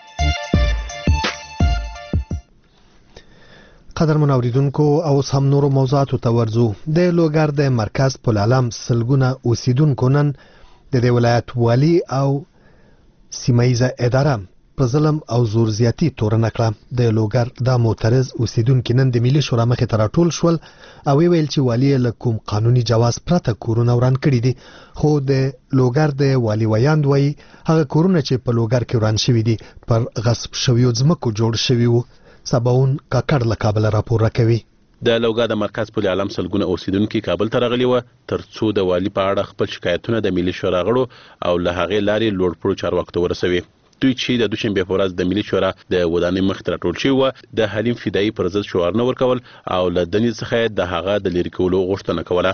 قدر منوریدونکو او سم نورو موضوعاتو ته ورځو. د لوګر د مرکز پل علم سلګونه اوسیدونکو نن د دې ولایت والی او سیمایزه اداره په ظلم او زور زیاتی تورنه کړه. د لوګر د معترض اوسیدونکو نن د ملي شورا مخې ته راټول شول او ویل چې والی له کوم قانوني جواز پرته کورونه وران کړي دي، خو د لوګر د والی ویاند وایي هغه کورونه چې په لوګر کې وران شوي دي پر غصب شویو ځمکو جوړ شوي وو. سباون کاکړ له کابل راپور راکوي. د لوګر د مرکز پل علم سلګونه اوسیدونکو کابل ته راغلي و ترڅو د والی په اړه خپل شکایتونه د ملي شورا غړو او له هغې لارې لوړ پوړو چارواکو ته ورسوي. دوی چې د دوشنبه په ورځ د ملي شورا د ودانۍ مخ ته راټول شوي و د حلیم فدایي پر ضد شعارونه ورکول او له دنې څخه د هغه د لرې کولو غوښتنه کوله.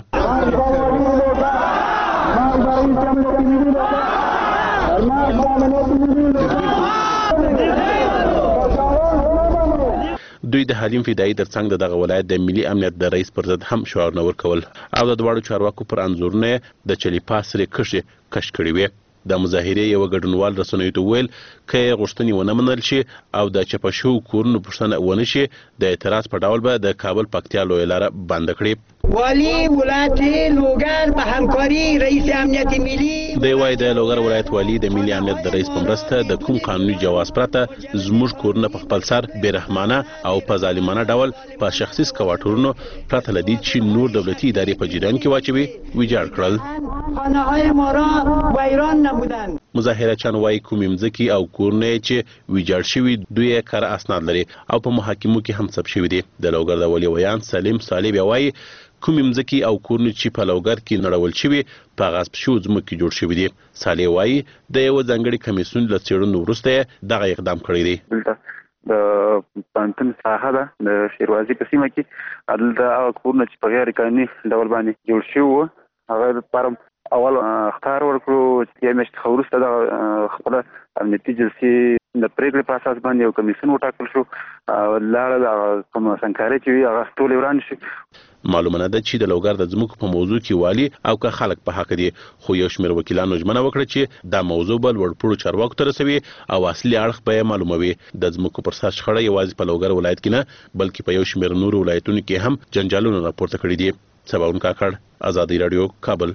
دوی د حلیم فدایي ترڅنګ دغه ولایت د ملي امنیت د رئیس پر ضد هم شعارونه ورکول او د دواړو چارواکو پر انځورونه د چلی پاسرې کش کړي وي. د مظاهرې یو ګډونوال رسنیو ته ویل که غوښتنې ونه منل شي او د چپه شوو کورونو پوښتنه ونه شي د اعتراض په ډول به د کابل پکتیا لویه لاره بند کړي. والی ولایت لوګر په همکاري رئیس امنیت ملي د وای د لوګر ولایت والی د ملي امنیت د رئیس په مرسته د کوم قانوني جواز پرته زموږ کورونه په خپل سر بیرحمانه او په ظالمانه ډول په شخصي سکواټورونو پرته لدی چې نور دولتي ادارې په جریان کې واچوي ویجاړ کړل. خانه‌های ما را ویران نمودند. مظاهرچیان وايي کوم ممځکي او کورونه چې ویجاړ شوي دوی کار اسناد لري او په محاکمو کې هم ثبت شوي دي. د لوګر د ولی ویان سلیم صالح وايي کوم ممځکي او کورونه چې په لوګر کې نړول شوي په غصب شو ځمکې جوړ شوي دي. صالح وايي د یو ځانګړي کمیسیون له څېړنو وروسته دغه اقدام کړی دی. د پانتن ساحه ده د شیروازي په سیمه کې دلته هغه کورونه چې په غیر قانوني ډول باندې جوړ شوي وو هغه لپاره اول اختار ورکړو چې یې مشت خورسته د خپل امنیتي جلسې د پریکړې په اساس باندې یو کمیسیون وټاکل شو لاړه کوم سنکاري چې هغه ټول وران شي. معلومه ده چې د لوګر د ځمکو په موضوع کې والی او که خلک په حق دي خو یو شمېر وکیلانو ژمنه وکړه چې دا موضوع بل وړپړو چارواکو ته رسوي او اصلي اړخ به معلوموي. د ځمکو پر سر شخړه یوازې په لوګر ولایت کې نه بلکې په یو شمېر نورو ولایتونو کې هم جنجالونه راپورته کړي دي. سباون کاکړ، آزادي رادیو، کابل.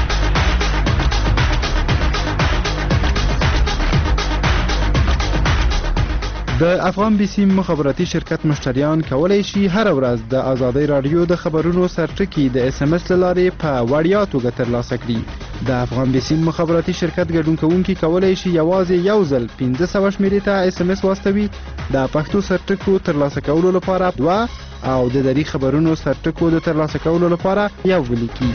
د افغان بي سي مخابراتي شرکت مشتریان کولای شي هر ورځ د آزادۍ رادیو د خبرونو سرټکی د SMS لارې په وړیا توګه ترلاسه کړي. د افغان بي سي مخابراتي شرکت ګډون کوونکي کولای شي یوازې یو ځل 1500 شمیرې ته SMS واستوي. د پښتو سرټکو ترلاسه کولو لپاره 2 او د دری خبرونو سرټکو د ترلاسه کولو لپاره یو ولیکي.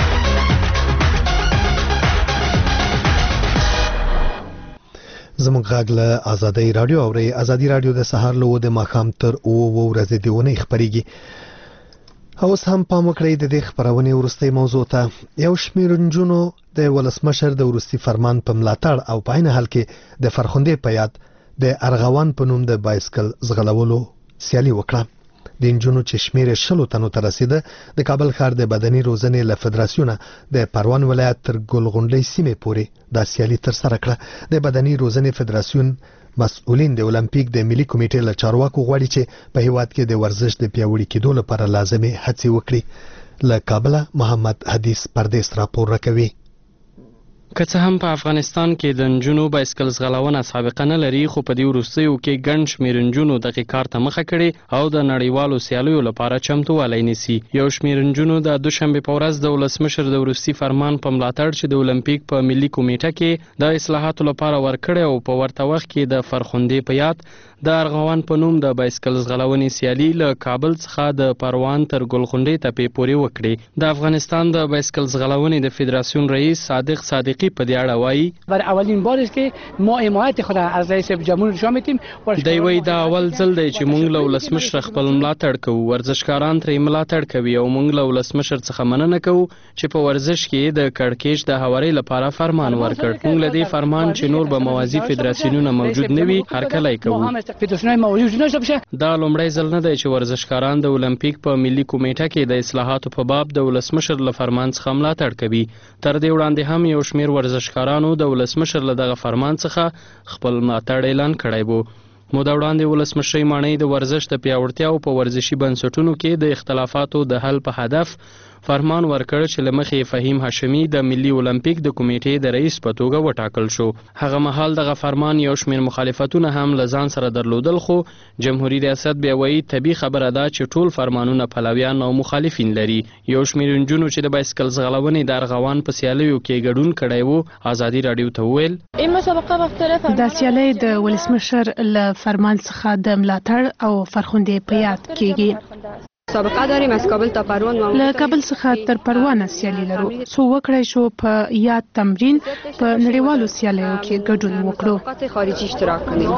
زموږ غږ له آزادۍ رادیو اوري. آزادۍ رادیو د سهار له د ماښام تر 9 ورځې دی ونه خبريږي. اوس هم پام وکړئ د دې خبرونې ورستۍ موضوع ته. یو شمېر نجونو د ولسمشر د ورستي فرمان په ملاتړ او په عین حال کې د فرخندې په یاد د ارغوان په نوم د بایسکل زغلولو سیالي وکړه. د نجونو چې شمېر 100 تنو ته رسیده د کابل ښار د بدني روزنې له فدراسیونه د پروان ولایت تر ګلغونډۍ سیمې پورې د سیالي تر سره کړه. د بدني روزنې فدراسیون مسؤلین د اولمپیک د ملي کمیټې له چارواکو غواړي چې په هیواد کې د ورزش د پیاوړي کېدو لپاره لازمي هڅې وکړي. له کابل محمد حدیث پردیس راپور راکوي. که څه هم په افغانستان کې د نجونو بایسکل زغلونه سابقه نه لري خو په دې وروستیو کې ګڼ شمېر نجونو دغه کار ته مخه کړې او د نړیوالو سیالیو لپاره چمتووالی نیسي. یو شمېر نجونو د دوشنبه په ورځ د ولسمشر د وروستي فرمان په ملاتړ چې د اولمپیک په ملي کمیټه کې د اصلاحاتو لپاره ورکړی او په ورته وخت کې د فرخندې په یاد د ارغوان په نوم د بایسکل زغلونې سیالي له کابل څخه د پروان تر ګلغونډۍ تپې پورې وکړي. د افغانستان د بایسکل زغلونې د فدراسیون رئیس صادق صادقی په دې اړه وایي برای اولین بار است که ما حمایت خود از رئیس جمهور نشان میدیم. دی وایي دا اول ځل دی چې موږ له ولسمشر خپل ملاتړ کوو. ورزشکاران ترې ملاتړ کوي او موږ له ولسمشر څخه مننه کوو چې په ورزش کې د کړکېچ د هوارۍ لپاره فرمان ورکړ. موږ له دې فرمان چې نور به موازی فدراسیونونه موجود نه وي هرکلی کوو. دا لومړی ځل نه دی چې ورزشکاران د اولمپیک په ملي کمیټه کې د اصلاحاتو په باب د ولسمشر له فرمان څخه ملاتړ کوي. تر دې وړاندې هم یو شمېر ورزشکارانو د ولسمشر له دغه فرمان څخه خپل ملاتړ اعلان کړی وو. موده وړاندې ولسمشر ماڼۍ د ورزش د پیاوړتیا او په ورزشي بنسټونو کې د اختلافاتو د حل په هدف فرمان ورکړ چې له مخې فهیم هاشمي د ملي اولمپیک د کمیټې د رئیس په توګه وټاکل شو. هغه مهال دغه فرمان یو شمېر مخالفتونه هم له ځان سره درلودل خو جمهوریت ریاست بیا وایي طبیعي خبره ده چې ټول فرمانونه پلویان او مخالفین لري. یو شمېر نجونو چې د بایسکل زغلونې د ارغوان په سیالیو کې ګډون کړی وو آزادي رادیو ته وویل دا سیالي د ولسمشر له فرمان څخه د ملاتړ او فرخندې په یاد کېږي. سابقه داریم از کابل تا پروان له کابل څخه تر پروان سیالي لرو. څو وکړای شو په یاد تمرین په نړیوالو سیالیو کې ګډون وکړو. خارجي اشتراک کنیم.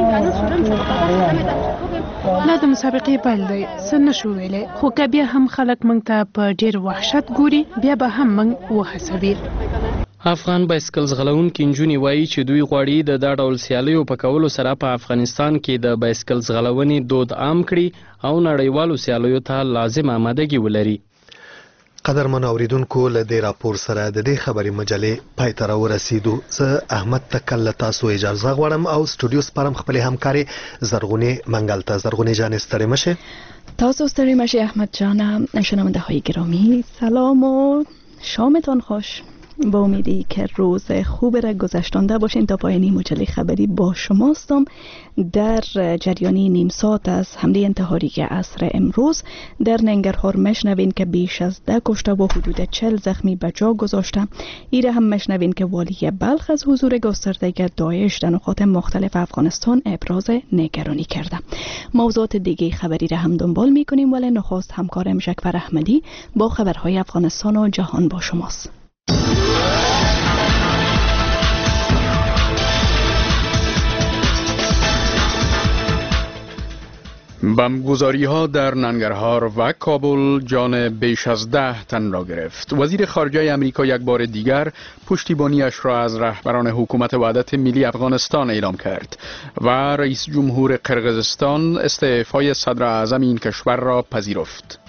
لا د مسابقې پیل دی څه نشو ویلی خو که بیا هم خلک موږ ته په ډېر وحشت ګوري بیا به هم موږ وهڅوي. افغان بایسکل زغلونکي نجونې وایي چې دوی غواړي د دا ډول سیالیو په کولو سره په افغانستان کې د بایسکل زغلونې دود عام کړي او نړیوالو سیالیو ته لازم آمادګي ولري. قدرمن اوریدونکو له دې راپور سره د دې خبري مجلې پای ته راورسېدو. زه احمد تکل له تاسو اجازه غواړم او سټوډیو سپارم خپلې همکارې زرغونې منګل ته. زرغونې جانې ستړې مه شې. توسط ستریمشی احمد جانم. شنونده های گرامی سلام و شامتان خوش. با امیدی که روز خوب را گذشتانده باشین. تا پایانی مجله خبری با شماستم. در جریانی نیم ساعت از حمله انتحاری که عصر امروز در ننگرهار مشنوین که بیش از 10 کشته و حدود 40 زخمی به جا گذاشته. ایره هم مشنوین که والی بلخ از حضور گسترده داعش در نقاط مختلف افغانستان ابراز نگرانی کرده. موضوعات دیگه خبری را هم دنبال میکنیم، ولی نخست همکارم شکفر احمدی با خبرهای افغانستان و جهان با شماست. بمبگذاری‌ها در ننگرهار و کابل جان بیش از 10 تن را گرفت. وزیر خارجه آمریکا یک بار دیگر پشتیبانیش را از رهبران حکومت وحدت ملی افغانستان اعلام کرد و رئیس جمهور قرقیزستان استعفای صدر اعظم این کشور را پذیرفت.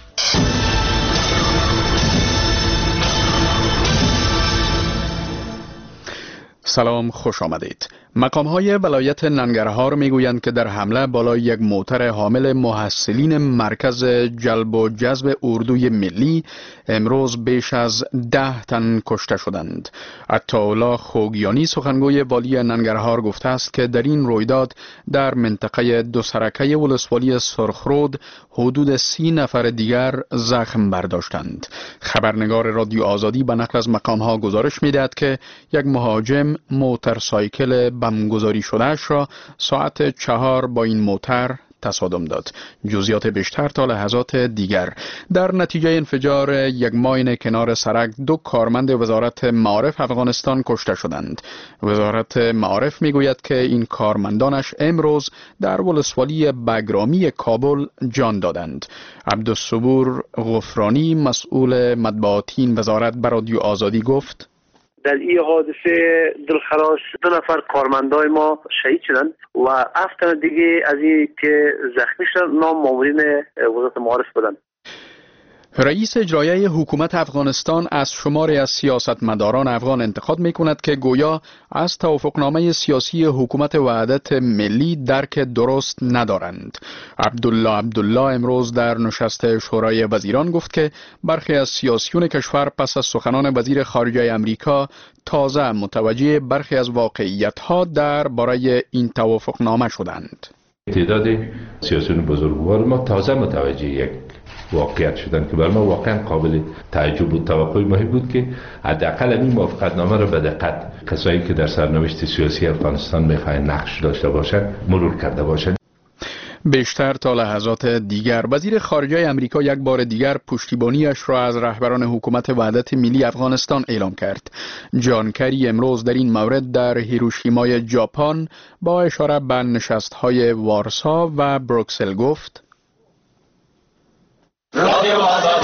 سلام، خوش آمدید. مقام‌های ولایت ننگرهار میگویند که در حمله بالای یک موتر حامل محصلین مرکز جلب و جذب اردوی ملی امروز بیش از 10 تن کشته شدند. عطاالله خوگیانی سخنگوی والی ننگرهار گفته است که در این رویداد در منطقه دو سرکه ولسوالی سرخرود حدود 30 نفر دیگر زخم برداشتند. خبرنگار رادیو آزادی به نقل از مقام‌ها گزارش می‌دهد که یک مهاجم موتورسایکل بمبگذاری شده‌اش را ساعت 4 با این موتر تصادم داد. جزئیات بیشتر تا لحظات دیگر. در نتیجه انفجار یک ماین کنار سرک 2 کارمند وزارت معارف افغانستان کشته شدند. وزارت معارف میگوید که این کارمندانش امروز در ولسوالی بگرامی کابل جان دادند. عبدالصبور غفرانی مسئول مطبوعاتی وزارت به رادیو آزادی گفت: در این حادثه دلخراش 2 نفر کارمندای ما شهید شدند و 7 تن دیگه از این که زخمی شدند نام مامورین وزارت معارف بودند. رئیس اجرایی حکومت افغانستان از شماری از سیاستمداران افغان انتقاد می‌کند که گویا از توافقنامه سیاسی حکومت وحدت ملی درک درست ندارند. عبدالله امروز در نشست شورای وزیران گفت که برخی از سیاسیون کشور پس از سخنان وزیر خارجه آمریکا تازه متوجه برخی از واقعیت‌ها درباره این توافقنامه شدند. تعداد سیاسیون بزرگوار ما تازه متوجه یک واقعیت شدن که برای ما واقعا قابل تعجب و توقع ماهی بود که حداقل این موافقتنامه را به دقت کسایی که در سرنوشت سیاسی افغانستان میخواهند نقش داشته باشند مرور کرده باشند. بیشتر تا لحظات دیگر وزیر خارجه آمریکا یک بار دیگر پشتیبانیش را از رهبران حکومت وحدت ملی افغانستان اعلام کرد. جان کری امروز در این مورد در هیروشیمای ژاپن با اشاره به نشست‌های وارسا و بروکسل گفت: رادیو آزادی.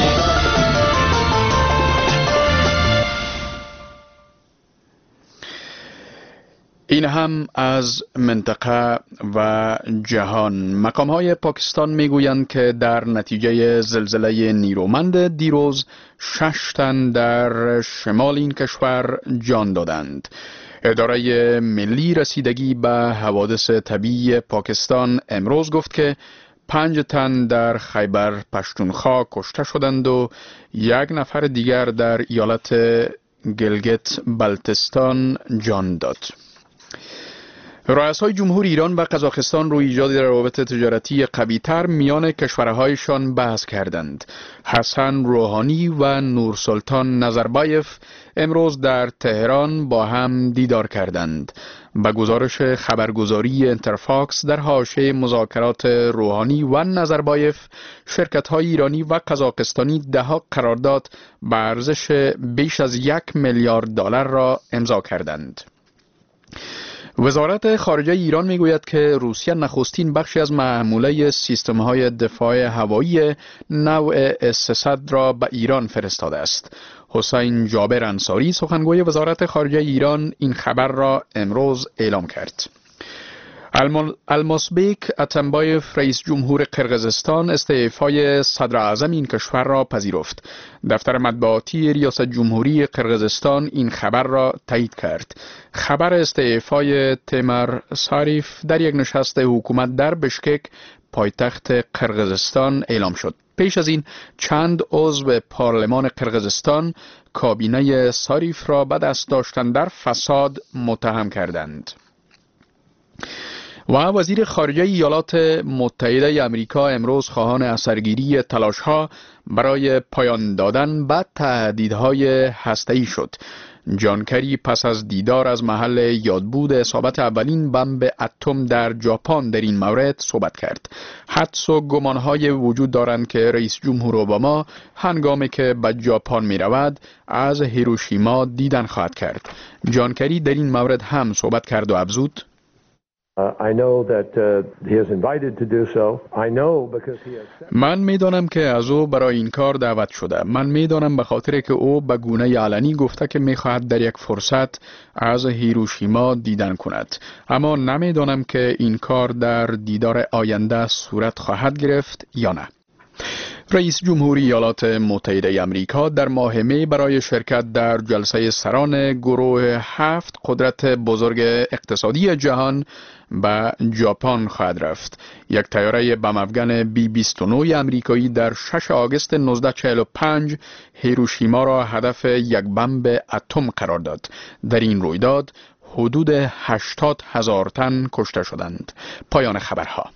این هم از منطقه و جهان. مقام‌های پاکستان میگویند که در نتیجه زلزله نیرومند دیروز 6 تن در شمال این کشور جان دادند. اداره ملی رسیدگی به حوادث طبیعی پاکستان امروز گفت که 5 تن در خیبر پشتونخوا کشته شدند و 1 نفر دیگر در ایالت گلگت بلتستان جان داد. رؤسای جمهور ایران و قزاقستان روی ایجاد روابط تجارتی قوی‌تر میان کشورهایشان بحث کردند. حسن روحانی و نورسلطان نظربایف امروز در تهران با هم دیدار کردند. به گزارش خبرگزاری انترفاکس در حاشیه مذاکرات روحانی و نظربایف، شرکت‌های ایرانی و قزاقستانی 10 قرارداد به ارزش بیش از 1 میلیارد دلار را امضا کردند. وزارت خارجه ایران میگوید که روسیه نخستین بخشی از محموله سیستم‌های دفاع هوایی نوع S-300 را به ایران فرستاده است. حسین جابر انصاری سخنگوی وزارت خارجه ایران این خبر را امروز اعلام کرد. المازبیک اتمبایف رئیس جمهور قرقیزستان استعفای صدر اعظم این کشور را پذیرفت. دفتر مطبوعاتی ریاست جمهوری قرقیزستان این خبر را تایید کرد. خبر استعفای تیمور ساریف در یک نشست حکومت در بشکک پایتخت قرقیزستان اعلام شد. پیش از این چند عضو پارلمان قرقیزستان کابینه ساریف را به دست داشتن در فساد متهم کردند. و وزیر خارجه ایالات متحده آمریکا امروز خواهان اثرگیری تلاش‌ها برای پایان دادن به تهدیدهای هسته‌ای شد. جان کری پس از دیدار از محل یادبود اصابت اولین بمب اتم در ژاپن در این مورد صحبت کرد. حدس و گمانهای وجود دارند که رئیس جمهور اوباما هنگامی که به ژاپن می رود از هیروشیما دیدن خواهد کرد. جان کری در این مورد هم صحبت کرد و افزود: من میدانم که از او برای این کار دعوت شده. من میدانم به خاطر که او به گونه علنی گفته که میخواهد در یک فرصت از هیروشیما دیدن کند، اما نمیدانم که این کار در دیدار آینده صورت خواهد گرفت یا نه. رئیس جمهوری ایالات متحده آمریکا در ماه می برای شرکت در جلسه سران گروه 7 قدرت بزرگ اقتصادی جهان به ژاپن خواهد رفت. یک طیاره بم افغان B-29 آمریکایی در 6 آگوست 1945 هیروشیما را هدف یک بمب اتم قرار داد. در این رویداد حدود 80,000 تن کشته شدند. پایان خبرها.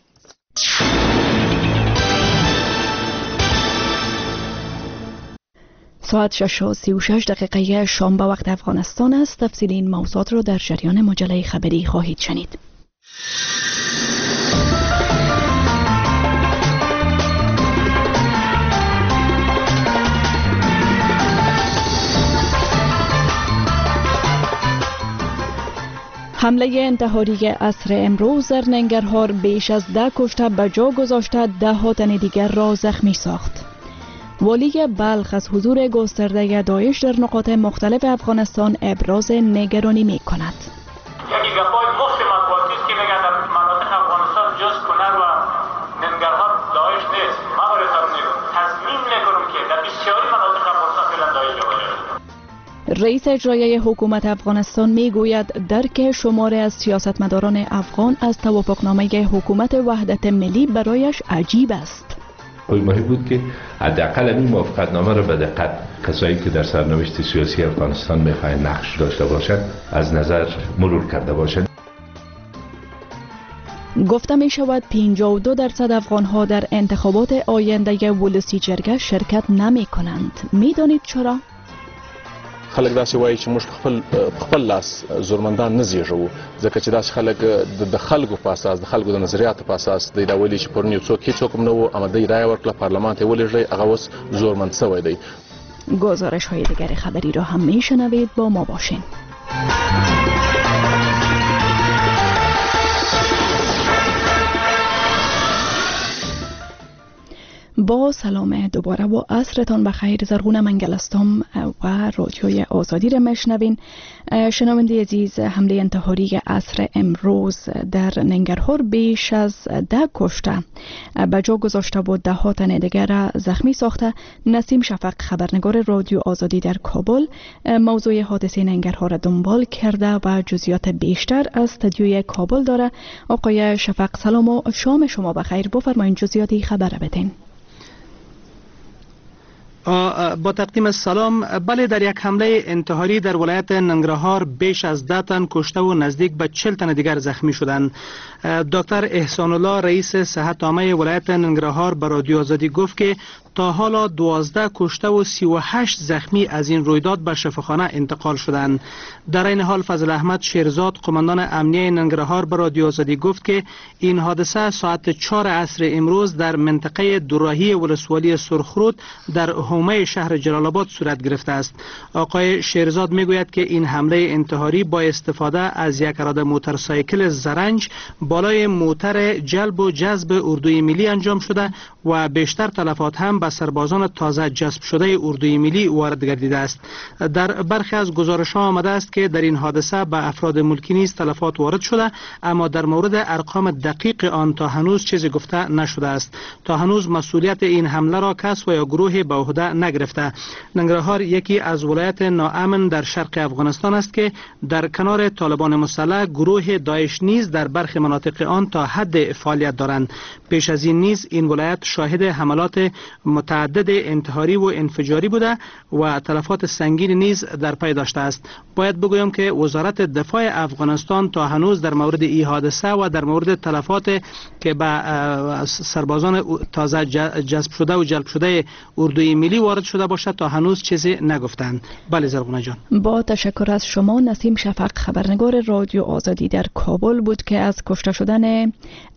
ساعت 6:36 شام به وقت افغانستان است. تفصیل این موضوعات را در جریان مجله خبری خواهید شنید. حمله انتحاری عصر امروز در ننگرهار بیش از 10 کشته به جا گذاشته 10 تن دیگر را زخمی ساخت. والی بلخ از حضور گسترده داعش در نقاط مختلف افغانستان ابراز نگرانی می کند. یکی گپای مفت مطبوعاتی است که میگن در مناطق افغانستان جز کنر و ننگرهار داعش نیست. ما برای تصمیم میکنم که در بسیاری مناطق افغانستان فعلا داعش جا. رئیس اجرایی حکومت افغانستان می گوید درک شماری از سیاستمداران افغان از توافقنامه حکومت وحدت ملی برایش عجیب است. مهم بود که حداقل این موافقتنامه را به دقت کسایی که در سرنوشت سیاسی افغانستان میخواهند نقش داشته باشند از نظر مرور کرده باشند. گفته می شود 52% افغانها در انتخابات آینده ولسی جرگه شرکت نمی کنند. می دانید چرا؟ خلک داسې وایي چې موږ خپل لاس زورمندان نه زیږوو، ځکه چې داسې خلک د خلکو په اساس د خلکو د نظریاتو په اساس دی دا ویلي چې پرون یو څوک هیڅوک هم نه و، اما دی رایه ورکړه، پارلمان ته یې ولېږدی، هغه اوس زورمند شوی دی. گزارش های دیگر خبری را هم میشنوید، با ما باشین. با سلام دوباره و عصرتان بخیر. زرغون منگلستم و رادیوی آزادی را میشنوین. شنونده عزیز، حمله انتحاری عصر امروز در ننگرهار بیش از 10 کشته به جا گذاشته و 10 تن دیگر را زخمی ساخته. نسیم شفق، خبرنگار رادیو آزادی در کابل، موضوع حادثه ننگرهار را دنبال کرده و جزئیات بیشتر از استودیوی کابل داره. آقای شفق سلام و شام شما بخیر. بفرمایید جزئیات خبر بدین. با تقدیم سلام. بله، در یک حمله انتحاری در ولایت ننگرهار بیش از 10 تن کشته و نزدیک به 40 تن دیگر زخمی شدند. دکتر احسان الله، رئیس صحت عامه ولایت ننگرهار، به رادیو آزادی گفت که تا حالا 12 کشته و 38 زخمی از این رویداد به شفاخانه انتقال شدند. در این حال فضل احمد شیرزاد، قماندان امنیه ننگرهار، به رادیو آزادی گفت که این حادثه ساعت 4 عصر امروز در منطقه دوراهی ولسوالی سرخرود در حومه شهر جلال آباد صورت گرفته است. آقای شیرزاد میگوید که این حمله انتحاری با استفاده از یک اراده موتورسایکل زرنج بالای موتر جلب و جذب اردوی ملی انجام شده و بیشتر تلفات هم به سربازان تازه جذب شده اردوی ملی وارد گردیده است. در برخی از گزارش‌ها آمده است که در این حادثه به افراد ملکی نیز تلفات وارد شده، اما در مورد ارقام دقیق آن تا هنوز چیزی گفته نشده است. تا هنوز مسئولیت این حمله را کس و یا گروه به عهده نگرفته. ننگرهار یکی از ولایت ناامن در شرق افغانستان است که در کنار طالبان مسلح گروه داعش نیز در برخی مناطق آن تا حد فعالیت دارند. پیش از این نیز این ولایت شاهد حملات متعدد انتحاری و انفجاری بوده و تلفات سنگین نیز در پی داشته است. باید بگویم که وزارت دفاع افغانستان تا هنوز در مورد این حادثه و در مورد تلفات که به سربازان تازه جذب شده و جلب شده اردوی ملی وارد شده باشد تا هنوز چیزی نگفتند. بله زرغونه جان. با تشکر از شما. نسیم شفق، خبرنگار رادیو آزادی در کابل بود که از کشته شدن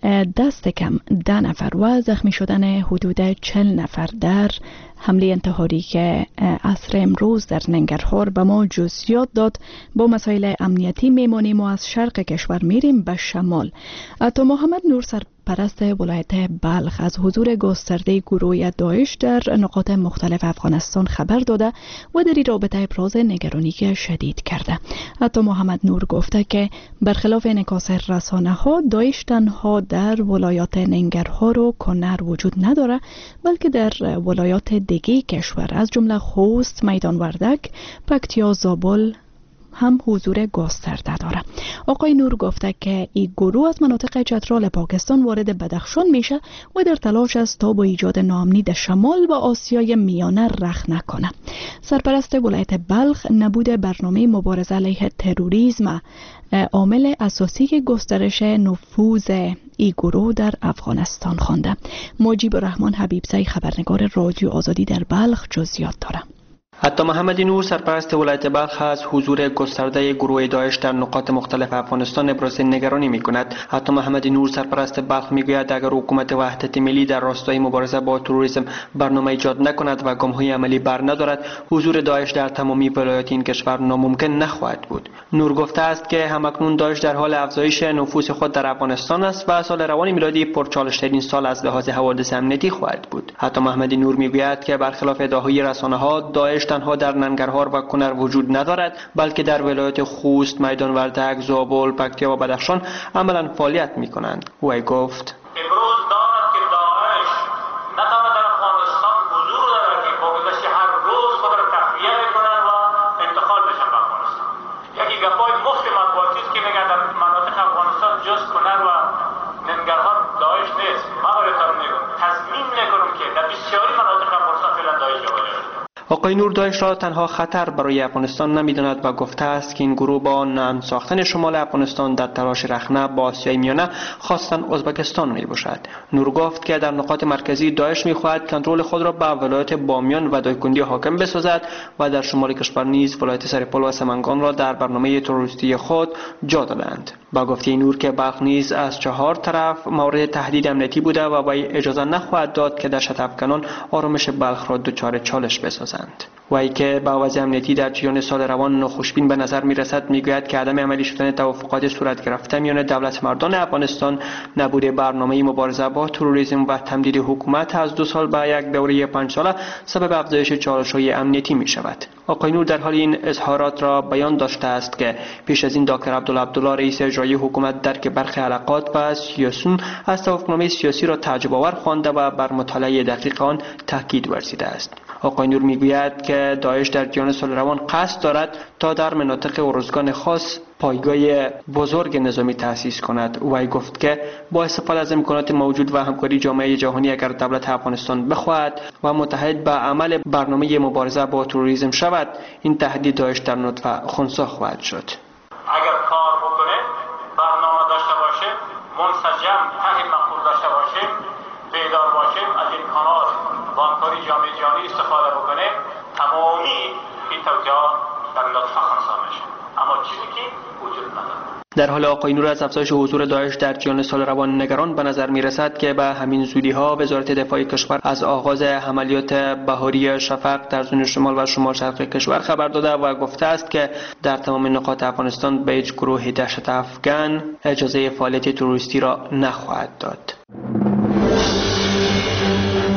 دست کم 10 نفر و زخمی شدن حدود 40 نفر در حمله انتحاری که عصر امروز در ننگرهار به ما جزئیات داد. با مسائل امنیتی میمانیم و از شرق کشور میریم به شمال. عطا محمد نور سرپرست ولایت بلخ از حضور گسترده گروه داعش در نقاط مختلف افغانستان خبر داده و در این رابطه ابراز نگرانی شدید کرده. عطا محمد نور گفته که برخلاف انعکاس رسانه‌ها داعش تنها در ولایات ننگرهار و کنر وجود نداره، بلکه در ولایات دیگه کشور از جمله خوست، میدان وردک، پکتیا، زابل هم حضور گسترده داره. آقای نور گفته که این گروه از مناطق چترال پاکستان وارد بدخشان میشه و در تلاش است تا با ایجاد ناامنی در شمال و آسیای میانه رخ نکنه. سرپرست ولایت بلخ نبود برنامه مبارزه علیه تروریسم عامل اساسی گسترش نفوذ این گروه در افغانستان خوانده. مجیب الرحمن حبیبزی، خبرنگار رادیو آزادی در بلخ، جزئیات داره. عطا محمد نور سرپرست ولایت بلخ از حضور گسترده گروه داعش در نقاط مختلف افغانستان ابراز نگرانی می‌کند. عطا محمد نور سرپرست بلخ می‌گوید اگر حکومت وحدت ملی در راستای مبارزه با تروریسم برنامه ایجاد نکند و گام‌های عملی بر ندارد، حضور داعش در تمامی ولایات این کشور ناممکن نخواهد بود. نور گفته است که همکنون داعش در حال افزایش نفوذ خود در افغانستان است و سال روان میلادی پرچالش‌ترین سال از لحاظ حوادث امنیتی خواهد بود. عطا محمد نور می‌گوید که برخلاف ادعاهای رسانه‌ها داعش تنها در ننگرهار و کنر وجود ندارد، بلکه در ولایات خوست، میدان وردک، زابل، پکتیا و بدخشان عملا فعالیت می‌کنند. وی گفت امروز دارد که داعش نه تنها در افغانستان حضور دارد که با گذشت هر روز خود را تقویت می‌کنند و انتقال بشن به افغانستان. یکی گپای مفت مطبوعاتی است که میگن در مناطق افغانستان جز کنر و ننگرهار داعش نیست. ما براتون میگم تضمین می‌کنم که در بسیاری مناطق افغانستان فعلا داعش جابجا شده. آقای نور داعش را تنها خطر برای افغانستان نمی‌داند و گفته است که این گروه با نرم ساختن شمال افغانستان در تلاش رخنه با آسیای میانه خاصتاً ازبکستان می‌باشد. نور گفت که در نقاط مرکزی داعش می‌خواهد کنترل خود را به ولایت بامیان و دایکندی حاکم بسازد و در شمال کشور نیز ولایت سرپل و سمنگان را در برنامه تروریستی خود جا دادند. با گفته نور که بلخ نیز از 4 طرف مورد تهدید امنیتی بوده و وی اجازه نخواهد داد که دهشت افکنان آرامش بلخ را دچار چالش بسازند. وی که با وضع امنیتی در جریان سال روان ناخوشبین به نظر می‌رسد می‌گوید که عدم عملی شدن توافقات صورت گرفته میان دولت مردان افغانستان، نبود برنامه مبارزه با تروریسم و تمدید حکومت از 2 سال به یک دوره 5 ساله سبب افزایش چالش‌های امنیتی می‌شود. آقای نور در حال این اظهارات را بیان داشته است که پیش از این دکتر عبدالله رئیس اجرایی حکومت درک برخی علاقات و سیاسیون از توافقنامه سیاسی را تعجب آور خوانده و بر مطالعه دقیق آن تاکید ورزیده است. آقای نور میگوید که داعش در جریان سال روان قصد دارد تا در مناطق ارزگان خاص پایگاه بزرگ نظامی تأسیس کند. وی گفت که با استفاده از امکانات موجود و همکاری جامعه جهانی اگر دولت افغانستان بخواهد و متحد به عمل برنامه مبارزه با تروریسم شود، این تهدید داعش در نطفه خنثی خواهد شد. اگر کار بکنه، برنامه داشته باشه، منسجم ته مقبول داشته باشه، بیدار باشه، از امکانات با همکاری جامعه جهانی استفاده بکنه، تمامی این توجیهات در نطفه خنثی میشه. اما چیزی که وجود نداره. در حال آقای نور از افزایش حضور داعش در جریان سال روان نگران به نظر می رسد که به همین زودی ها وزارت دفاع کشور از آغاز عملیات بهاری شفق در زون شمال و شمال شرق کشور خبر داده و گفته است که در تمام نقاط افغانستان به هیچ گروه دهشت افکن اجازه فعالیت تروریستی را نخواهد داد.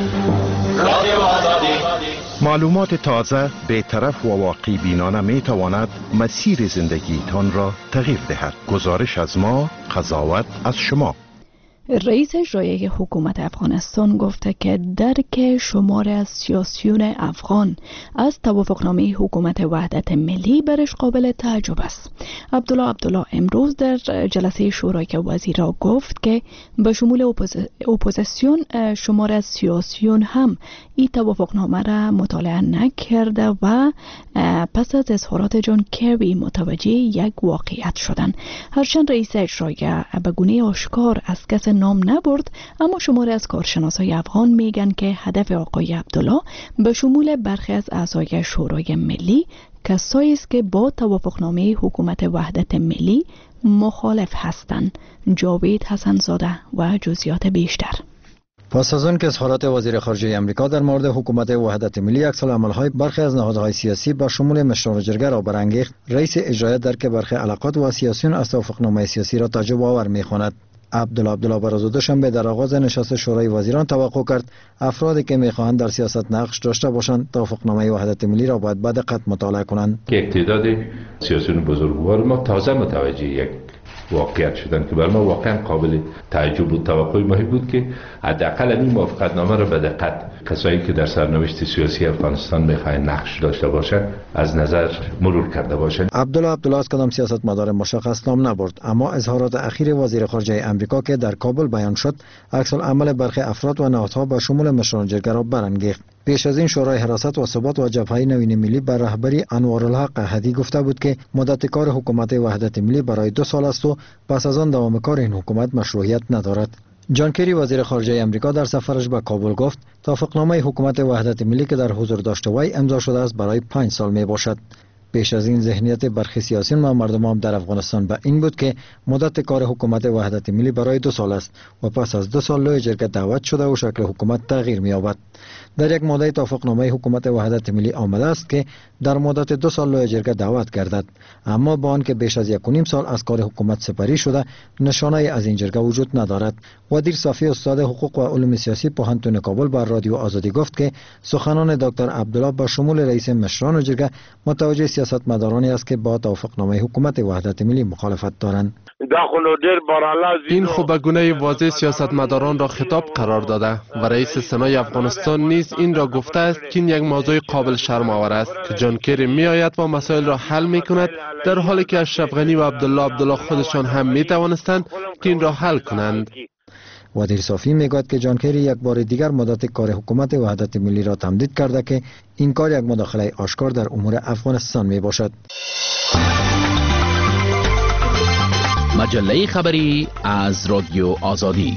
معلومات تازه، بی‌طرف و واقع بینانه می تواند مسیر زندگیتان را تغییر دهد. گزارش از ما، قضاوت از شما. رئیس اجرایی حکومت افغانستان گفته که درک شمار از سیاسیون افغان از توافقنامه حکومت وحدت ملی برش قابل تعجب است. عبدالله امروز در جلسه شورای وزیران گفت که به شمول اپوزیسیون شمار از سیاسیون هم این توافقنامه را مطالعه نکرده و پس از اظهارات جان کری متوجه یک واقعیت شدند. هرچند رئیس اجرایی به گونه آشکار از کس نام نبرد، اما شماری از کارشناسای افغان میگن که هدف آقای عبدالله به شمول برخی از اعضای شورای ملی کسایی است که با توافقنامه حکومت وحدت ملی مخالف هستند. جاوید حسن‌زاده و جزئیات بیشتر. پس از آن که اظهارات وزیر خارجه آمریکا در مورد حکومت وحدت ملی عکس‌العمل‌های برخی از نهادهای سیاسی با شمول مشران جرگه را برانگیخت، رئیس اجرایی درک برخی علاقات و سیاسیون از توافقنامه سیاسی را تعجب آور می‌خواند. عبدالله به روز دوشنبه در آغاز نشست شورای وزیران توقع کرد افرادی که می‌خواهند در سیاست نقش داشته باشند توافقنامه وحدت ملی را باید با دقت مطالعه کنند. که تعداد سیاسیون بزرگوار ما تازه متوجه یک واقعیت شدن که برای ما واقعا قابل تعجب و توقع ماهی بود که حداقل این موافقتنامه را به دقت کسایی که در سرنوشت سیاسی افغانستان می‌خواهند نقش داشته باشند از نظر مرور کرده باشند. عبدالله از کدام سیاستمدار مشخص نام نبرد، اما اظهارات اخیر وزیر خارجه آمریکا که در کابل بیان شد عکس‌العمل برخی افراد و نهادها با شمول مشران جرگه را برانگیخت. پیش از این شورای حراست و ثبات و جبهه نوین ملی بر رهبری انوارالحق هدی گفته بود که مدت کار حکومت وحدت ملی برای 2 سال است و پس از آن دوام کار این حکومت مشروعیت ندارد. جان کری وزیر خارجه آمریکا در سفرش به کابل گفت توافقنامه حکومت وحدت ملی که در حضور داشته وی امضا شده است برای 5 سال می باشد. پیش از این ذهنیت برخی سیاسیون و مردم هم در افغانستان به این بود که مدت کار حکومت وحدت ملی برای 2 سال است و پس از 2 سال لوی جرگه دعوت شده و شکل حکومت تغییر می‌یابد. در یک ماده توافقنامه حکومت وحدت ملی آمده است که در مدت 2 سال لوی جرگه دعوت گردد، اما با آنکه بیش از 1.5 سال از کار حکومت سپری شده نشانه از این جرگه وجود ندارد. ودیر صافی استاد حقوق و علوم سیاسی پوهنتون کابل بر رادیو آزادی گفت که سخنان دکتر عبدالله با شمول رئیس مشران جرگه متوجه سیاستمدارانی است که با توافقنامه حکومت وحدت ملی مخالفت دارند. این خو به گونه واضح سیاستمداران را خطاب قرار داده و رئیس سنای افغانستان نیز این را گفته است که این یک موضوع قابل شرم آور است که جان کری می آید و مسائل را حل می کند، در حالی که اشرف غنی و عبدالله خودشان هم می توانستند که این را حل کنند. ودیر صافی میگوید که جان کری یک بار دیگر مدت کار حکومت وحدت ملی را تمدید کرده که این کار یک مداخله آشکار در امور افغانستان می باشد. مجله خبری از رادیو آزادی.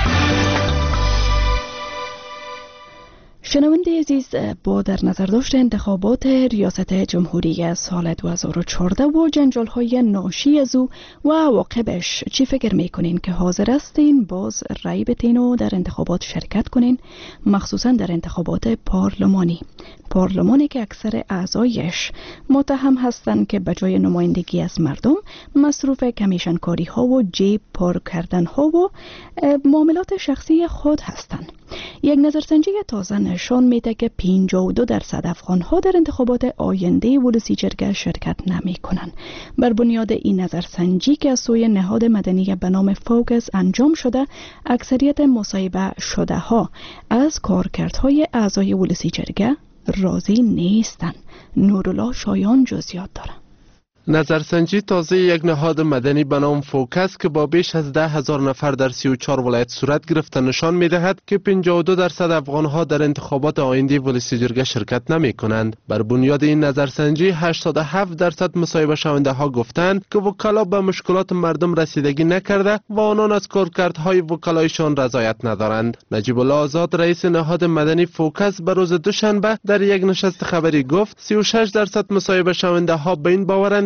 شنونده عزیز، با در نظر داشت انتخابات ریاست جمهوری سال 2014 و جنجال‌های ناشی از او و عواقبش چی فکر میکنین که حاضر هستین باز رأی بدین و در انتخابات شرکت کنین، مخصوصا در انتخابات پارلمانی که اکثر اعضایش متهم هستند که به جای نمایندگی از مردم مصروف کمیشن کاری ها و جیب پر کردن ها و معاملات شخصی خود هستند. یک نظرسنجی تازه نشان میده که 52% افغان ها در انتخابات آینده ولسی جرگه شرکت نمی کنند. بر بنیاد این نظرسنجی که از سوی نهاد مدنی به نام فوکس انجام شده، اکثریت مصاحبه شده ها از کارکردهای اعضای ولسی جرگه راضی نیستند. نورالله شایان جزئیات داره. نظرسنجی تازه یک نهاد مدنی به نام فوکس که با بیش از 10,000 نفر در 34 ولایت صورت گرفته نشان می‌دهد که 52% افغان‌ها در انتخابات آینده ولسی جرگه شرکت نمی‌کنند. بر بنیاد این نظرسنجی 87% مصاحبه شونده‌ها گفتند که وکلا به مشکلات مردم رسیدگی نکرده و آنان از کارکردهای وکلایشان رضایت ندارند. نجیب الله آزاد رئیس نهاد مدنی فوکس به روز دوشنبه در یک نشست خبری گفت 36% مصاحبه شونده‌ها به این باورند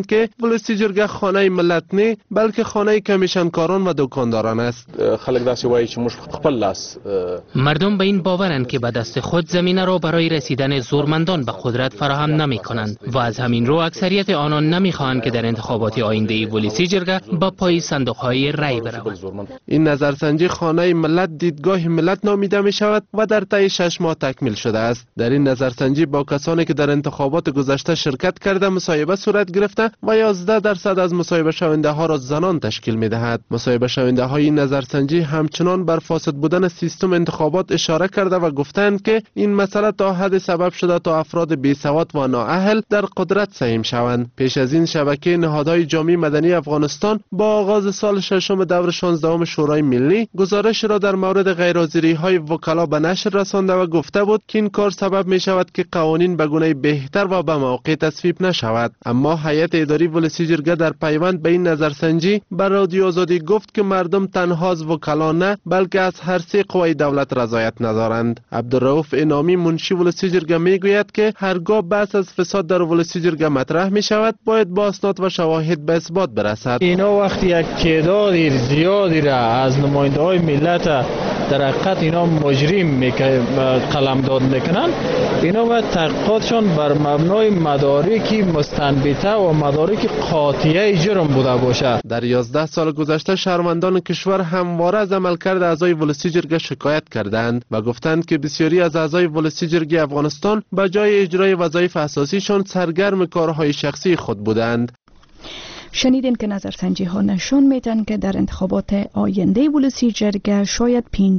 گفتند که ولسی جرګه خانه ملت نه بلکه خانه کمیشنکاران و دکانداران است. خلک داسې وایي چې موږ خپل لاس مردم به این باورند که به دست خود زمینه را برای رسیدن زورمندان به قدرت فراهم نمی کنند و از همین رو اکثریت آنان نمی خواهند که در انتخابات آینده ولسی جرګه با پای صندوق های رای بروند. این نظرسنجی خانه ملت دیدگاه ملت نامیده می شود و در طی 6 ماه تکمیل شده است. در این نظرسنجی با کسانی که در انتخابات گذشته شرکت کرده مصاحبه صورت گرفته و 11% از مصاحبه شونده ها را زنان تشکیل می دهد. مصاحبه شونده های این نظرسنجی همچنان بر فاسد بودن سیستم انتخابات اشاره کرده و گفتند که این مسئله تا حد سبب شده تا افراد بی‌سواد و نااهل در قدرت سهیم شوند. پیش از این شبکه نهادهای جامعه مدنی افغانستان با آغاز سال ششم دور 16 شورای ملی گزارش را در مورد غیرحاضری های وکلا به نشر رسانده و گفته بود که این کار سبب می شود که قوانین به گونه بهتر و به موقع تصویب نشود. اما هیئت اداری ولسی جرګه در پیوند به این نظرسنجی بر رادیو آزادی گفت که مردم تنها از وکلا نه بلکه از هر سه قوه دولت رضایت ندارند. عبدالرؤوف انعامی منشی ولسی جرګه می گوید که هرگاه بحث از فساد در ولسی جرګه مطرح می شود باید با اسناد و شواهد به اثبات برسد. اینا وقتی یک تعداد زیادی را از نماینده های ملت در حقیقت اینا مجرم قلمداد میکنن، اینا باید تحقیقاتشان بر مبنای مدارکی مستنبطه و مدارک قاطعه جرم بوده باشه. در 11 سال گذشته شهروندان کشور همواره از عملکرد اعضای ولسی جرګه شکایت کردند و گفتند که بسیاری از اعضای ولسی جرګه افغانستان به جای اجرای وظایف اساسیشان سرگرم کارهای شخصی خود بودند. شنیدین که نظرسنجی ها نشان میدن که در انتخابات آینده ولسی جرګه شاید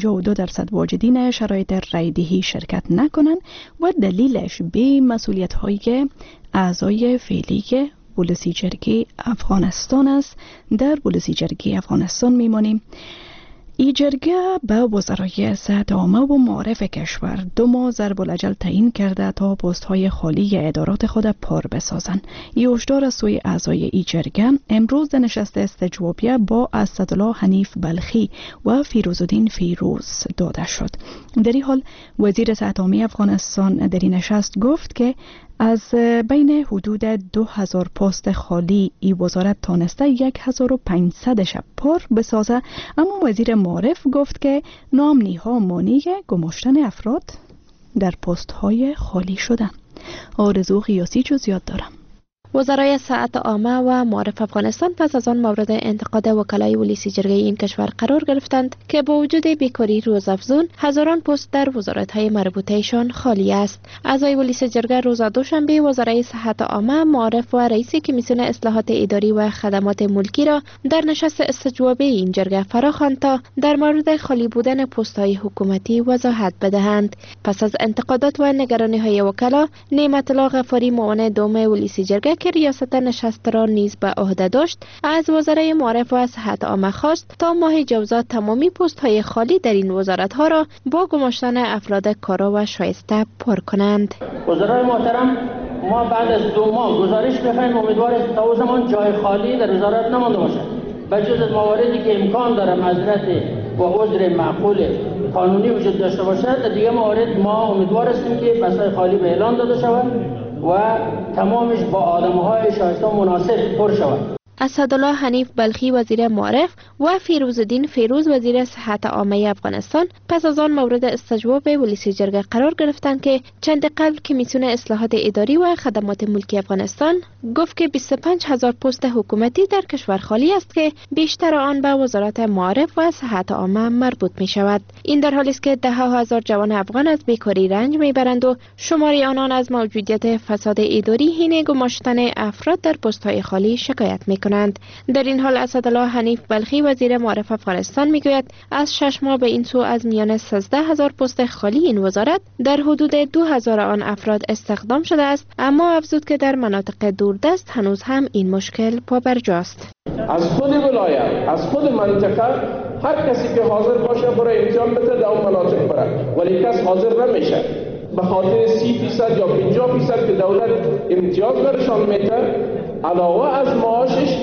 52% واجدین شرایط رایدهی شرکت نکنند و دلیلش به مسئولیت های اعضای فعلی ولسی جرګه افغانستان است. در ولسی جرګه افغانستان میمانیم. ای جرګه به وزرای صحت عامه و معارف کشور 2 ماه ضرب الاجل تعیین کرده تا پست های خالی ادارات خود پر بسازند. ای هشدار از سوی اعضای ای جرګه امروز در نشست استجوابیه با اسدالله حنیف بلخی و فیروزالدین فیروز داده شد. در این حال وزیر صحت عامه افغانستان در این نشست گفت که از بین حدود 2000 پست خالی ای وزارت تانسته 1500 پر بسازه، اما وزیر معارف گفت که ناامنی ها مانع گماشتن افراد در پست های خالی شده. آرزو قیاسی جزئیات دارم. وزرای صحت عامه و معارف افغانستان پس از آن مورد انتقاد وکلای ولسی جرګه این کشور قرار گرفتند که با وجود بیکاری روزافزون هزاران پست در وزارت‌های مربوطه‌شان خالی است. اعضای ولسی جرګه روز دوشنبه وزرای صحت عامه، معارف و رئیس کمیسیون اصلاحات اداری و خدمات ملکی را در نشست استجوابی این جرګه فراخواند تا در مورد خالی بودن پست‌های حکومتی وضاحت بدهند. پس از انتقادات و نگرانی‌های وکلا، نعمت الله غفاری معاون دوم ولسی جرګه که ریاست نشست را نیز به عهده داشت از وزرای معارف و صحت عامه خواست تا ماه جوزا تمامی پست های خالی در این وزارت ها را با گماشتن افراد کارا و شایسته پر کنند. وزرای محترم، ما بعد از 2 ماه گزارش بخواهیم، امیدواریم تا او زمان جای خالی در وزارت نمانده باشد. بجز از مواردی که امکان داره معذرت و عذر معقول قانونی وجود داشته باشد، در دیگه موارد ما امیدوار هستیم که بسای خالی به اعلان داده شود و تمامش با آدم‌های شایسته و مناسب پر شود. اسدالله حنیف بلخی وزیر معارف و فیروزالدین فیروز وزیر صحت عامه افغانستان پس از آن مورد استجواب ولسی جرګه قرار گرفتند که چند قبل کمیسیون اصلاحات اداری و خدمات ملکی افغانستان گفت که 25000 پست حکومتی در کشور خالی است که بیشتر آن به وزارت معارف و صحت عامه مربوط می شود. این در حالی است که 10,000 جوان افغان از بیکاری رنج میبرند و شماری آنان از موجودیت فساد اداری حین گماشتن افراد در پست‌های خالی شکایت می‌کنند. در این حال اسدالله حنیف بلخی وزیر معارف افغانستان میگوید از 6 ماه به این سو از میان 13000 پست خالی این وزارت در حدود 2000 آن افراد استخدام شده است، اما افزود که در مناطق دوردست هنوز هم این مشکل پابرجاست. از خود ولایت، از خود منطقه، هر کسی که حاضر باشه برای امتحان بده در اون مناطق بره، ولی کس حاضر نمیشه به خاطر 30% یا 50% که دولت امتیاز برشان میده، علاوه از معاشش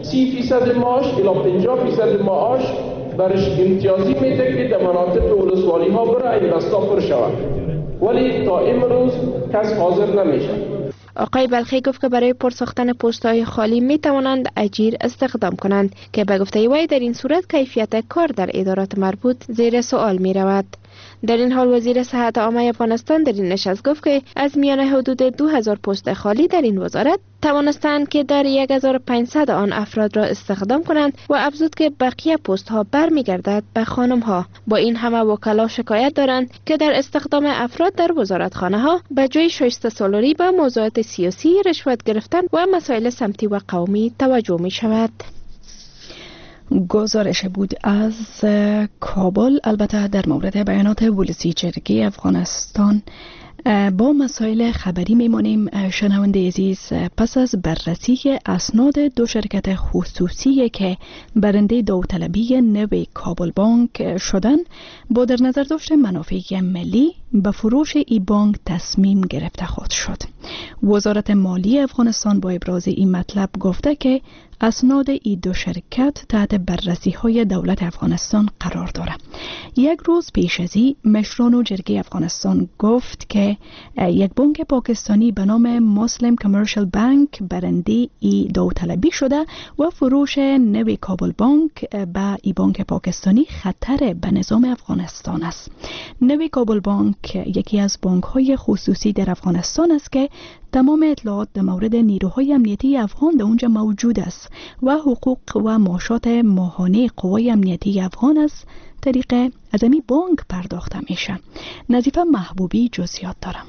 30% معاش الی 50% معاش برش امتیازی میده که در مناطق ولسوالی ها بره این دستا پر شود، ولی تا امروز کس حاضر نمیشه. آقای بلخی گفت که برای پرساختن پست‌های خالی می توانند اجیر استخدام کنند که به گفته وی در این صورت کیفیت کار در ادارات مربوط زیر سوال می رود. در این حال وزیر صحت عامه افغانستان در این نشست گفت که از میان حدود 2000 پست خالی در این وزارت توانستند که در 1500 آن افراد را استخدام کنند و افزود که بقیه پست ها برمیگردد به خانم ها. با این همه وکلا شکایت دارند که در استخدام افراد در وزارتخانه ها به جای شایسته سالاری به موضوعات سیاسی، رشوت گرفتن و مسائل سمتی و قومی توجه می شود. گزارش بود از کابل. البته در مورد بیانات ولسی جرگه افغانستان با مسائل خبری میمانیم. شنونده عزیز، پس از بررسی اسناد دو شرکت خصوصی که برنده داوطلبی نوی کابل بانک شدن، با در نظر داشت منافع ملی به فروش ای بانک تصمیم گرفته خود شد. وزارت مالی افغانستان با ابراز این مطلب گفته که اسناد ای دو شرکت تحت بررسی های دولت افغانستان قرار دارد. یک روز پیش از این مشران جرگه افغانستان گفت که یک بانک پاکستانی به نام مسلم کامرشل بانک برنده ای داوطلبی شده و فروش نوی کابل بانک به ای بانک پاکستانی خطر به نظام افغانستان است. نوی کابل بانک یکی از بانک های خصوصی در افغانستان است که تمام اطلاعات در مورد نیروهای امنیتی افغان در اونجا موجود است و حقوق و معاشات ماهانه قوای امنیتی افغان از طریق ازمی بانک پرداخته میشه. نظیفه محبوبی جزئیات دارم.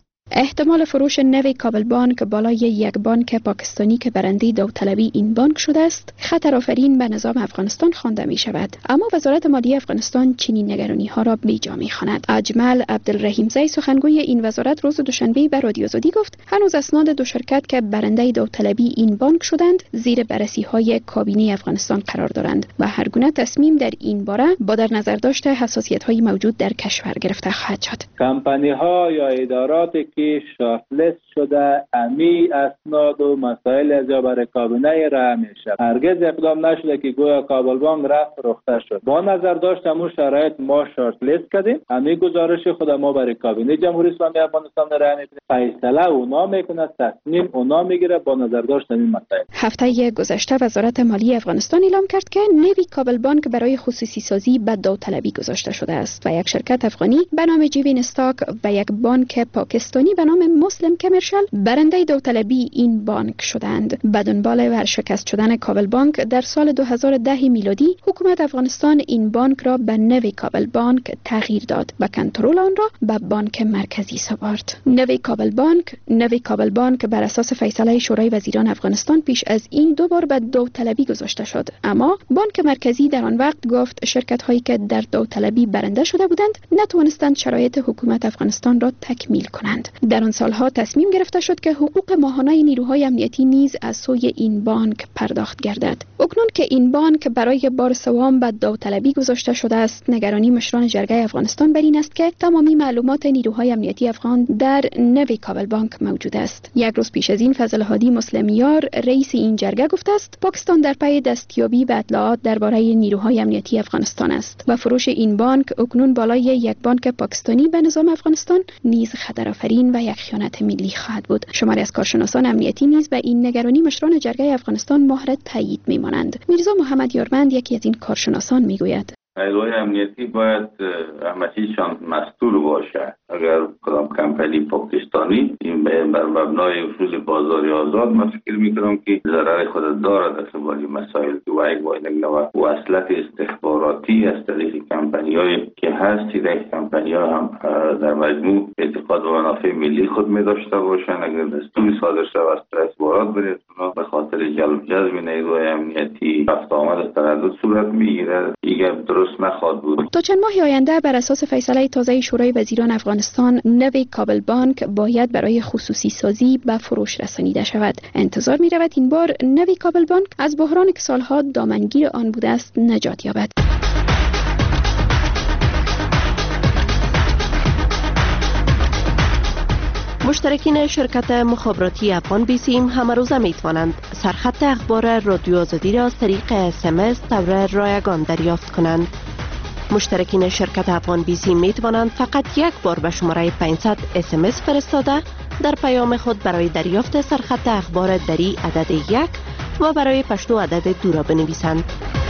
احتمال فروش نوی کابل بانک بالای یک بانک پاکستانی که برنده داوطلبی این بانک شده است خطر آفرین به نظام افغانستان خوانده می شود. اما وزارت مالی افغانستان چنین نگرانی ها را بیجا می خواند. اجمل عبدالرحیمزی سخنگوی این وزارت روز دوشنبه به رادیو آزادی گفت هنوز اسناد دو شرکت که برنده داوطلبی این بانک شدند زیر بررسی های کابینه افغانستان قرار دارند و هر گونه تصمیم در این باره با در نظر داشت حساسیت های موجود در کشور گرفته خواهد شد. کمپانی ها یا ادارات که شارت لیست شده امی اسناد و مسائل از برای کابینه را میشه. هرگز اقدام نشده که گویا کابل بانک رفت رخصت شد. با نظر داشت همون شرایط ما شارت لیست کردیم. امی گزارش خود ما برای کابینه جمهوری اسلامی افغانستان را میکنه. فیصله اونا میکنه، تصمیم اونا میگیره با نظر داشت این مسائل. هفته گذشته وزارت مالی افغانستان اعلام کرد که نوی کابل بانک برای خصوصی سازی به داوطلبی گذاشته شده است و یک شرکت افغانی به نام جیوین استاک و یک بانک پاکستانی به نام مسلم کامرشل برنده داوطلبی این بانک شدند. به دنبال ورشکست شدن کابل بانک در سال 2010 میلادی حکومت افغانستان این بانک را به نوی کابل بانک تغییر داد و کنترل آن را به بانک مرکزی سپرد. نوی کابل بانک بر اساس فیصله شورای وزیران افغانستان پیش از این دو بار به داوطلبی گذاشته شد، اما بانک مرکزی در آن وقت گفت شرکت هایی که در داوطلبی برنده شده بودند نتوانستند شرایط حکومت افغانستان را تکمیل کنند. در آن سالها تصمیم گرفته شد که حقوق ماهانه نیروهای امنیتی نیز از سوی این بانک پرداخت گردد. اکنون که این بانک برای بار سوم به داوطلبی گذاشته شده است، نگرانی مشران جرگه افغانستان بر این است که تمامی معلومات نیروهای امنیتی افغان در نوی کابل بانک موجود است. یک روز پیش از این فضل هادی مسلمیار رئیس این جرگه گفته است پاکستان در پی دستیابی به اطلاعات درباره نیروهای امنیتی افغانستان است و فروش این بانک اکنون بالای یک بانک پاکستانی به نظام افغانستان نیز خطر آفرین و یک خیانت ملی خواهد بود. شماری از کارشناسان امنیتی نیز به این نگرانی مشران جرگه افغانستان مهر تایید می‌مانند. میرزا محمد یارمند یکی از این کارشناسان میگوید نیروهای امنیتی باید همشیشان مسئول باشه. اگر کدام کمپانی پاکستانی این بر مبنای اصول بازاری آزاد من فکر میکنم که ضرر خود دارد از قبال مسائل و یک باید وصلت استخباراتی از طریق کمپانی‌هایی که هستی در کمپانی‌ها هم در مجموع اعتقاد و منافع ملی خود می داشته باشند. اگر دستوری صادر شود از استخبارات برید به خاطر جذب نیروهای امنیتی رفت آمد تردد صورت میگیره، دیگه درست نخواهد بود. تا چند ماه آینده بر اساس فیصله تازه شورای وزیران افغانستان نوی کابل بانک باید برای خصوصی سازی به فروش رسانیده شود. انتظار می رود این بار نوی کابل بانک از بحرانی که سالها دامنگیر آن بوده است نجات یابد. مشترکین شرکت مخابراتی افغان بیسیم همه روزه می توانند سرخط اخبار رادیو آزادی را از طریق SMS طور رایگان دریافت کنند. مشترکین شرکت افغان بیسیم می توانند فقط یک بار به شماره 500 SMS فرستاده در پیام خود برای دریافت سرخط اخبار دری عدد 1 و برای پشتو عدد 2 را بنویسند.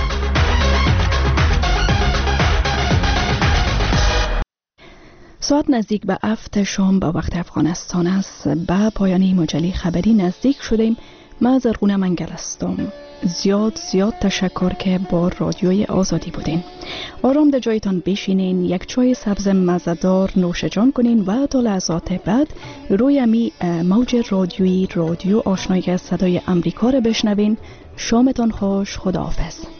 ساعت نزدیک به 7 شام به وقت افغانستان است. به پایان مجله خبری نزدیک شدیم. من زرغونه منگل هستم. زیاد تشکر که با رادیوی آزادی بودین. آرام در جایتان بشینین، یک چای سبز مزه‌دار نوش جان کنین و تا لحظات بعد روی امی موج رادیویی رادیو آشنایی صدای امریکا را بشنوین. شامتان خوش. خداحافظ.